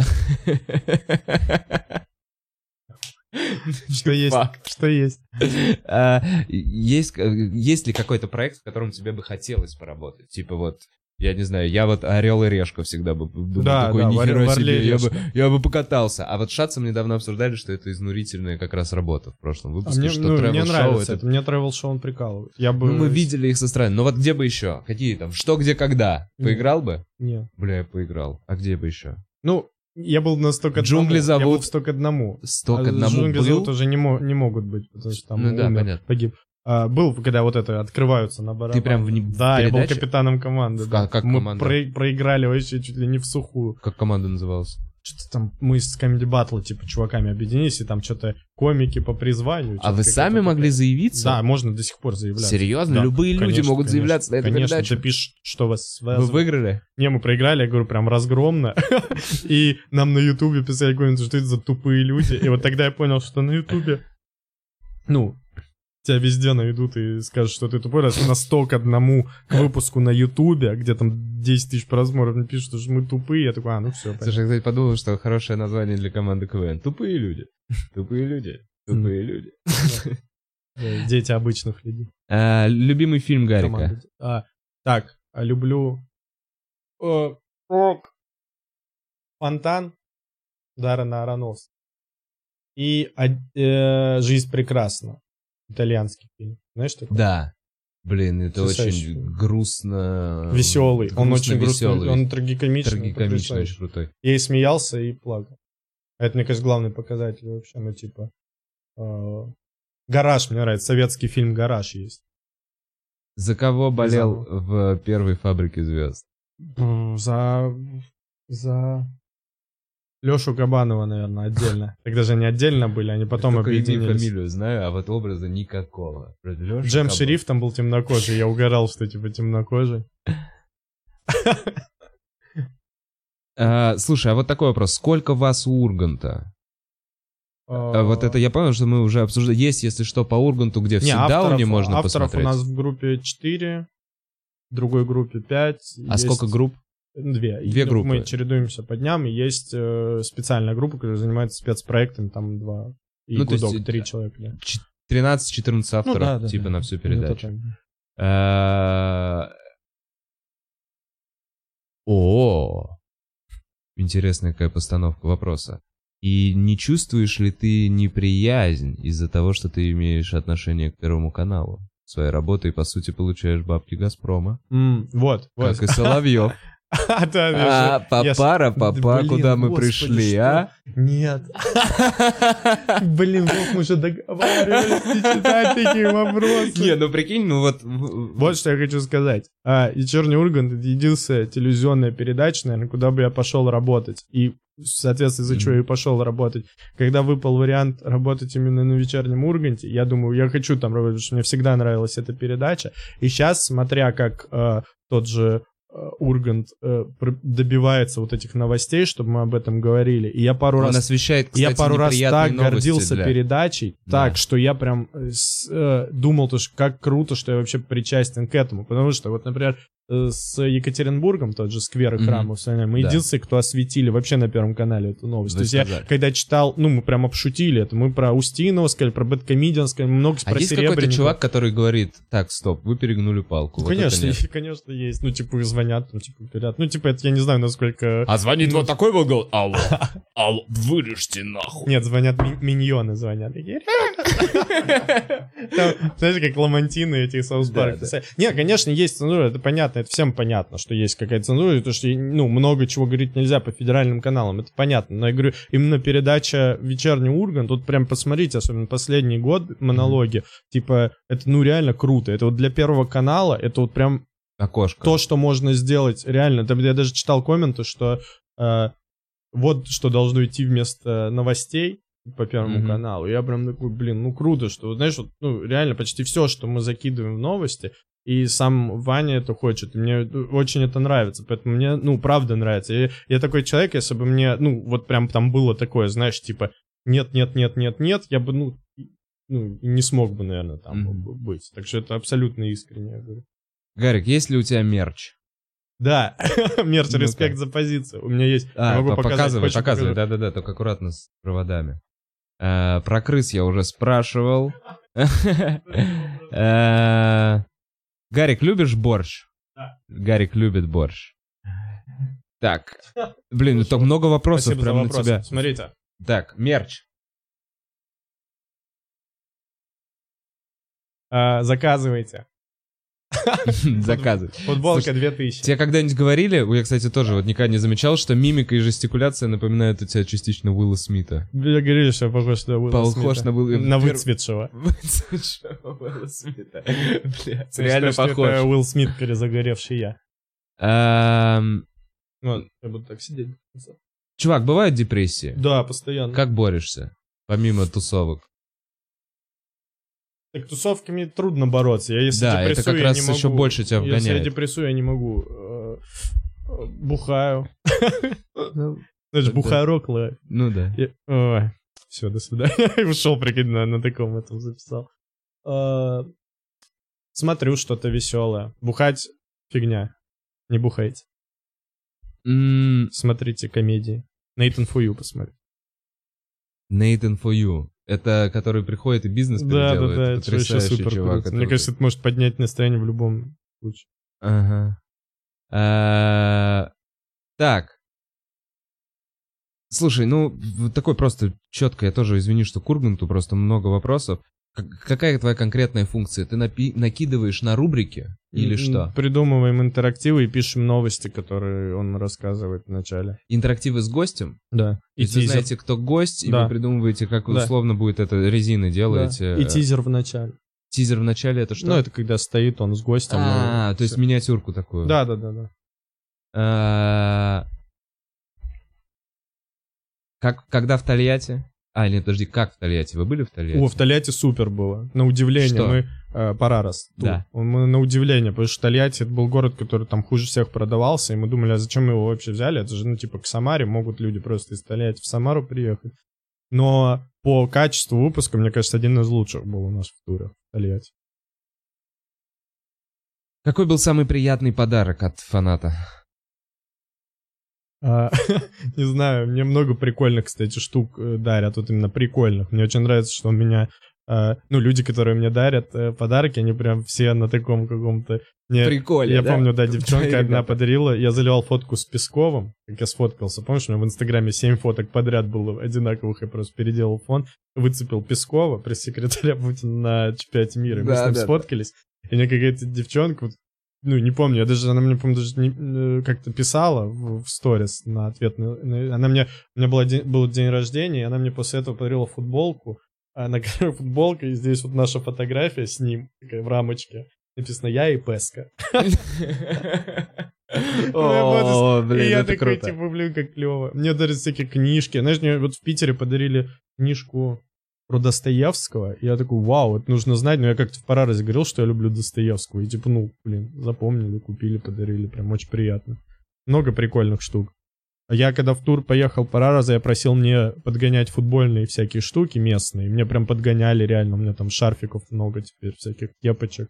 Что есть? Факт. Что есть? А, Есть есть ли какой-то проект, в котором тебе бы хотелось поработать? Типа вот, я не знаю, я вот Орел и Решка всегда бы думал, Да, такой, да, в нихера Орел- в Орле себе, и я бы, Решка. я бы покатался. А вот с Шатцем недавно обсуждали, что это изнурительная как раз работа в прошлом А выпуске, мне, что ну, мне travel-шоу нравится это... это. Мне travel шоу он прикалывает. Я бы... Ну, мы видели их со стороны. Но вот где бы еще? Какие там? Что, где, когда? Нет. Поиграл бы? Нет. Бля, я поиграл. А где бы еще? Ну, я был на столько Джунгли одному. Я был зовут. в столько одному. Сто к А одному Джунгли был? зовут уже не, мо- не могут быть, потому что там Ну да, умер, понятно. погиб. А, был, когда вот это открываются на барабан. Ты прям в не- в Да, я был передаче? капитаном команды. В- да. как Мы команда? про- проиграли вообще чуть ли не в сухую. Как команда называлась? Что-то там мы с Comedy Battle, типа, чуваками объединились, и там что-то комики по призванию. А что-то вы какая-то сами такая- могли заявиться? Да, можно до сих пор заявляться. Серьезно? Да, Любые люди конечно, могут конечно, заявляться на эту конечно, передачу? ты пишешь, что вас Вы связывает. выиграли? Не, мы проиграли, я говорю, прям разгромно. И нам на Ютубе писали, говорят, что это за тупые люди. И вот тогда я понял, что на Ютубе, ну, тебя везде найдут и скажут, что ты тупой, раз на сто к одному к выпуску на Ютубе, где там десять тысяч просмотров, мне пишут, что мы тупые. Я такой, а, ну все, Слушай, я, кстати, подумал, что хорошее название для команды КВН. Тупые люди. Тупые люди. Тупые люди. дети обычных людей. А, Любимый фильм Гарика? Команда. А, так, а люблю э, ок, Фонтан Даррена Аронофски и а, э, «Жизнь прекрасна». Итальянский фильм. Знаешь такой? Да. Блин, это Потрясающий. очень грустно. Веселый. Он очень грустный. веселый. Он трагикомичный. Трагикомичный, потрясающий. очень крутой. Я и смеялся, и плакал. Это, мне кажется, главный показатель вообще. Ну, типа... э, «Гараж» мне нравится. Советский фильм «Гараж» есть. За кого болел Рязанов. в первой «Фабрике звезд»? М, За... За... Лешу Кабанова, наверное, отдельно. Тогда же они отдельно были, они потом Только имя и объединились. фамилию знаю, а вот образа никакого. Лёша Джем Кабан. Шериф там был темнокожий, я угорал, что типа темнокожий. А, слушай, а вот такой вопрос. Сколько вас у Урганта? А вот это я понял, что мы уже обсуждали. Есть, если что, по Урганту, где Не, все авторов, дауни можно авторов посмотреть. у нас в группе четыре, в другой группе пять. А сколько групп? Две. Две И, ну, группы. Мы чередуемся по дням, и есть э, специальная группа, которая занимается спецпроектами, там два. И Ну, то есть, гудок, три э, человека, да. тринадцать-четырнадцать авторов, Ну, да, да, типа да. на всю Где-то передачу. так. А, О, интересная какая постановка вопроса. И не чувствуешь ли ты неприязнь из-за того, что ты имеешь отношение к Первому каналу? Своей работой, по сути, получаешь бабки Газпрома. Mm, вот, вот. Как и Соловьев. А, папара, папа, куда мы пришли, а? Нет. Блин, вот мы уже договаривались не читать такие вопросы. Не, ну прикинь, ну вот... Вот что я хочу сказать. «Вечерний Ургант» — это единственная телевизионная передача, наверное, куда бы я пошел работать. И, соответственно, из-за чего я и пошел работать. Когда выпал вариант работать именно на «Вечернем Урганте», я думаю, я хочу там работать, потому что мне всегда нравилась эта передача. И сейчас, смотря как э, тот же Ургант э, добивается вот этих новостей, чтобы мы об этом говорили. И я пару Он раз, освещает, кстати, я пару раз так гордился для... передачей, да. так, что я прям э, думал, то, что как круто, что я вообще причастен к этому. Потому что, вот, например, с Екатеринбургом, тот же сквер и храм, mm-hmm. мы да. единственные, кто осветили вообще на Первом канале эту новость. Вы То есть сказали. Я, когда читал, ну, мы прям обшутили это, мы про Устинова сказали, про Бэдкомедиан сказали, много а про есть какой-то чувак, который говорит, так, стоп, вы перегнули палку. Ну, вот конечно, конечно, есть. Ну, типа, звонят, ну, типа, говорят. Ну, типа, это я не знаю, насколько... А звонит ну... вот такой был, говорит, алло, алло, вырежьте нахуй. Нет, звонят миньоны, звонят. Знаешь, как ламантины этих Саус-Парк. Нет, конечно, есть цензура, это понятно, это всем понятно, что есть какая-то цензура, потому что, ну, много чего говорить нельзя по федеральным каналам, это понятно. Но я говорю, именно передача «Вечерний Ургант», тут прям посмотрите, особенно последний год, монологи, mm-hmm. типа, это, ну, реально круто. Это вот для Первого канала, это вот прям окошко. То, что можно сделать, реально. Я даже читал комменты, что э, вот что должно идти вместо новостей по Первому mm-hmm. каналу. Я прям такой, блин, ну, круто, что, знаешь, вот, ну, реально почти все, что мы закидываем в новости, и сам Ваня это хочет. И мне очень это нравится. Поэтому мне, ну, правда нравится. Я, я такой человек, если бы мне, ну, вот прям там было такое, знаешь, типа, нет, нет, нет, нет, нет, я бы, ну, ну не смог бы, наверное, там mm-hmm. быть. Так что это абсолютно искренне, я говорю. Гарик, есть ли у тебя мерч? Да, мерч, респект за позицию. У меня есть. А, я могу показывай, показывай, да-да-да, только аккуратно с проводами. Про крыс я уже спрашивал. Гарик, любишь борщ? Да. Гарик любит борщ. Так. Блин, ну так много вопросов прям на тебя. Смотрите. Так, мерч. А, заказывайте. Заказывай. Футболка две тысячи. Тебе когда-нибудь говорили, я, кстати, тоже вот никогда не замечал, что мимика и жестикуляция напоминают у тебя частично Уилла Смита. Я говорили, что я похож на Уилла Смита. Похож на Уилла... На выцветшего. Выцветшего Уилла Смита. Блядь, реально похож. Это Уилл Смит, перезагоревший я. Вот, я буду так сидеть. Чувак, бывают депрессии? Да, постоянно. Как борешься, помимо тусовок? Так тусовками трудно бороться. Я если да, депрессую, это как я раз не могу, еще больше тебя вгоняет. Если я депрессую, я не могу. Бухаю. Знаешь, бухаю рокла. Ну да. Все, до свидания. Ушел, прикинь, на таком этом записал. Смотрю что-то веселое. Бухать фигня. Не бухайте. Смотрите комедии. Nathan For You посмотри. Nathan For You. Это который приходит и бизнес да, переделывает. Да, да, это вообще супер чувак. Мне кажется, это может поднять настроение в любом случае. Ага. А, так. Слушай, ну, такой просто четко, я тоже извини, что к Урганту просто много вопросов. Какая твоя конкретная функция? Ты напи- накидываешь на рубрики или что? Придумываем интерактивы и пишем новости, которые он рассказывает в начале. Интерактивы с гостем? Да. И вы знаете, кто гость, и да. вы придумываете, как да. условно будет это, резины делаете. Да. И тизер в начале. Тизер в начале это что? Ну, это когда стоит он с гостем. А, ну, то есть миниатюрку такую. Да, да, да, да. А... Как, когда в Тольятти? А, нет, подожди, как в Тольятти? Вы были в Тольятти? О, в Тольятти супер было. На удивление что? мы... Э, Парарас. Да. Мы на удивление, потому что Тольятти это был город, который там хуже всех продавался, и мы думали, а зачем мы его вообще взяли? Это же, ну, типа, к Самаре могут люди просто из Тольятти в Самару приехать. Но по качеству выпуска, мне кажется, один из лучших был у нас в турах в Тольятти. Какой был самый приятный подарок от фаната? А, не знаю, мне много прикольных, кстати, штук дарят, вот именно прикольных. Мне очень нравится, что он меня э, ну, люди, которые мне дарят э, подарки, они прям все на таком каком-то... Мне, Прикольно, Я да? помню, да, девчонка Твои одна ребята. подарила, я заливал фотку с Песковым, как я сфоткался. Помнишь, у меня в Инстаграме семь фоток подряд было одинаковых, я просто переделал фон, выцепил Пескова, пресс-секретаря Путина на чемпионате мира, мы Да, с ним да, сфоткались, и мне какая-то девчонка, вот, ну, не помню, я даже, она мне, помню, даже не, э, как-то писала в, в сторис на ответ, на, на- она мне, у меня был день, был день рождения, и она мне после этого подарила футболку, а на которой футболка, и здесь вот наша фотография с ним, такая в рамочке, написано «Я и Песка». О, И блин, я это такой, круто. типа, блин, как клево. Мне даже всякие книжки. Знаешь, мне вот в Питере подарили книжку про Достоевского. И я такой, вау, это нужно знать. Но я как-то в Параразе говорил, что я люблю Достоевского. И типа, ну, блин, запомнили, купили, подарили. Прям очень приятно. Много прикольных штук. А я когда в тур поехал Парараза, я просил мне подгонять футбольные всякие штуки местные. Мне прям подгоняли реально. У меня там шарфиков много теперь, всяких кепочек.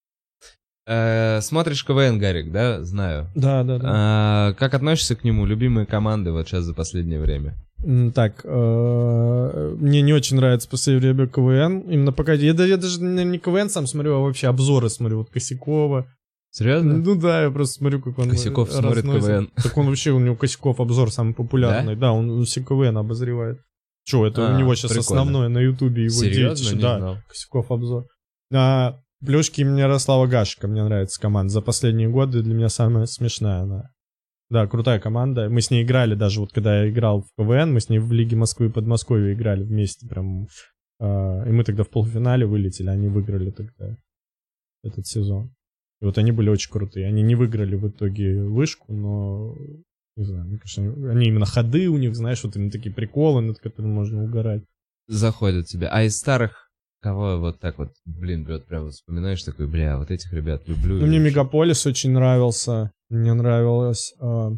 Э, Смотришь КВН, Гарик, да? Знаю. Да, да, да. А, Как относишься к нему? Любимые команды вот сейчас за последнее время? М, Так, э, мне не очень нравится в последнее время КВН. Именно пока... Я, да- я даже не не КВН сам смотрю, а вообще обзоры смотрю. Вот Косякова. Серьезно? Ну да, я просто смотрю, как он Косяков смотрит разносит. КВН. Так он вообще, у него Косяков обзор самый популярный. Да, он все КВН обозревает. Че, это А, у него сейчас прикольно. основное на Ютубе его Серьезно? детище. Не Да, знал. Косяков обзор. А, Плюшки имени Ярослава Гашика, мне нравится команда. За последние годы для меня самая смешная она. Да, крутая команда. Мы с ней играли даже, вот когда я играл в КВН, мы с ней в Лиге Москвы и Подмосковья играли вместе прям. А, и мы тогда в полуфинале вылетели, они выиграли тогда этот сезон. И вот они были очень крутые. Они не выиграли в итоге вышку, но... Не знаю, мне кажется, они именно ходы у них, знаешь, вот именно такие приколы, над которыми можно угорать. Заходят тебе. А из старых, кого вот так вот, блин, вот прям вот вспоминаешь такой, бля, вот этих ребят люблю. Ну, мне и- Мегаполис очень нравился. Мне нравилось э,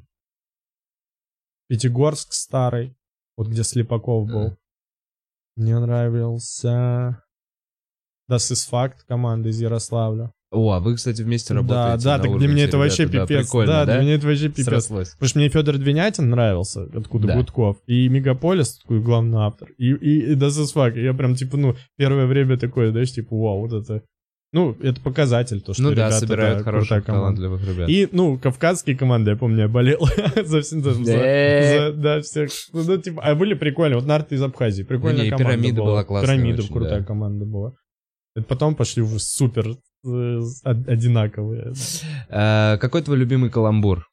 Пятигорск старый, вот где Слепаков был. А. Мне нравился Das ist Fakt, команда из Ярославля. О, а вы, кстати, вместе Да, работаете. да, на так для Урганте, меня это вообще ребята, да, пипец. прикольно, да, да? для меня это вообще пипец. Срослось. Потому что мне Федор Двинятин нравился, откуда Да. Гудков, и Мегаполис, такой главный автор, и, и, и Das ist Fakt. И я прям, типа, ну, первое время такое, знаешь, типа, вау, вот это... Ну, это показатель, то, что Ну да, ребята, собирают да, хороших, крутая команда. талантливых ребят. И, ну, кавказские команды, я помню, я болел за всем за, за- да, всех. Ну, да, типа, а были прикольные. Вот нарты из Абхазии, прикольная Не, и команда «Пирамида» была классная Пирамида очень, крутая да. команда была. Это потом пошли уже супер э, од- одинаковые. А, Какой твой любимый каламбур?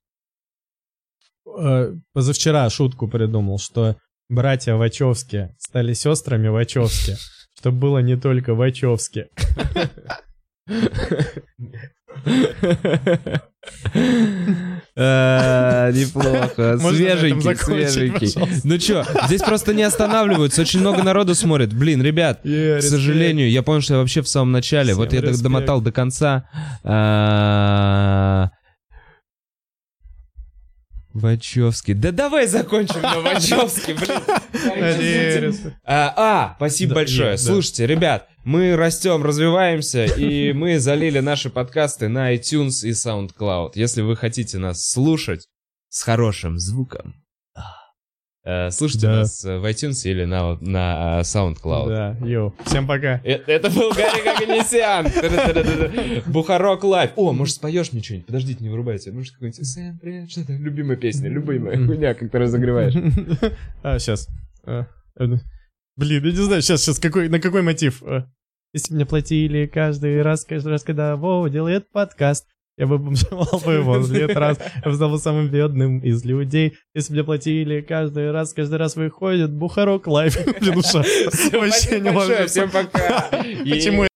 Э, Позавчера шутку придумал, что братья Вачовски стали сестрами Вачовски, чтобы было не только Вачовски. А, Неплохо. Можно на этом Свеженький, закончить, свеженький. пожалуйста? Ну чё, здесь просто не останавливаются. Очень много народу смотрит. Блин, ребят, Yeah, к сожалению, я понял, что я вообще в самом начале. Вот Всем я так респект. домотал до конца. А, Вачовски. Да давай закончим на Вачовски, блин. Надеюсь. А, а, спасибо Да, большое. нет, да. Слушайте, ребят, мы растем, развиваемся, и мы залили наши подкасты на iTunes и SoundCloud. Если вы хотите нас слушать с хорошим звуком, э, слушайте Да. нас в iTunes или на, на э, SoundCloud. Да, йоу. Всем пока. Э- Это был Гарик Оганесян. Та-да-да-да-да. Бухарок лайв. О, может, споешь мне что-нибудь? Подождите, не вырубайте. Может, какой-нибудь Сэм, привет, что-то? Любимая песня, любимая хуйня, как ты разогреваешь. А, сейчас. Блин, я не знаю, сейчас, сейчас, какой, на какой мотив? А, Если мне платили каждый раз, каждый раз, когда Вова делает подкаст, я бы бомжевал бы его в лет раз, я бы стал бы самым бедным из людей. Если мне платили каждый раз, каждый раз выходит Бухарок лайв. Блин, ужасно. Вообще не Спасибо большое, ложится. всем пока. Почему